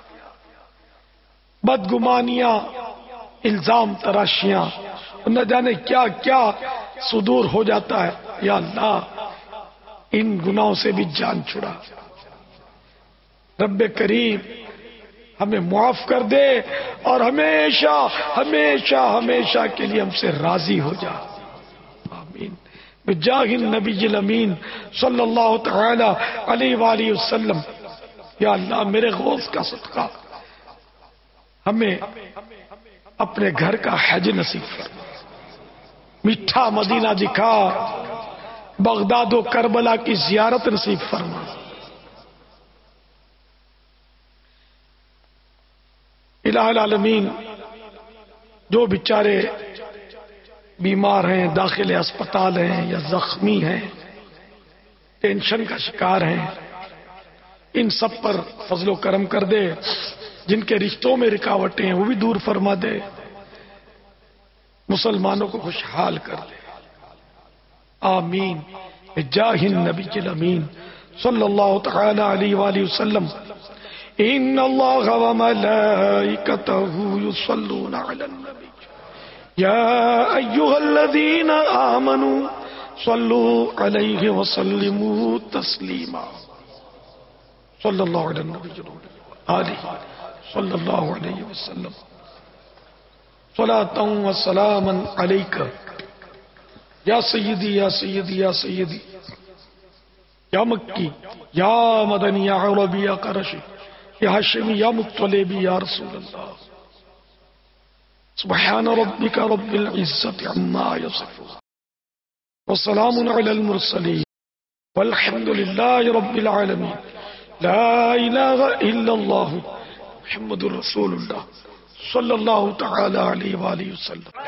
بدگمانیاں الزام تراشیاں نہ جانے کیا کیا صدور ہو جاتا ہے، یا اللہ ان گناہوں سے بھی جان چھڑا، رب کریم ہمیں معاف کر دے اور ہمیشہ ہمیشہ ہمیشہ کے لیے ہم سے راضی ہو جا، آمین بجاہ النبی الامین صلی اللہ تعالی علیہ وآلہ وسلم۔ یا اللہ میرے غوث کا صدقہ ہمیں اپنے گھر کا حج نصیب فرما، میٹھا مدینہ دکھا، بغداد و کربلا کی زیارت نصیب فرما، الہ العالمین جو بیچارے بیمار ہیں، داخل اسپتال ہیں یا زخمی ہیں، ٹینشن کا شکار ہیں، ان سب پر فضل و کرم کر دے، جن کے رشتوں میں رکاوٹیں ہیں وہ بھی دور فرما دے، مسلمانوں کو خوشحال کر دے، آمین بجاہ النبی الامین صلی اللہ تعالی علیہ وآلہ وسلم۔ ان اللہ وملائکتہ یصلون علی النبی یا ایھا الذین آمنوا صلوا علیہ وسلموا تسلیما، صلی اللہ علی النبی آلہ صلی اللہ علیہ وسلم، صلاۃ و سلاما علیک یا سیدی یا سیدی یا سیدی، یا مکی یا مدنی یا عربی یا قرشی یا ہاشمی یا مطلبی یا رسول اللہ، سبحان ربک رب العزت عما یصفون وسلام علی المرسلین والحمد للہ رب العالمین، لا الہ الا اللہ محمد رسول اللہ صلی اللہ تعالی علیہ وآلہ وسلم۔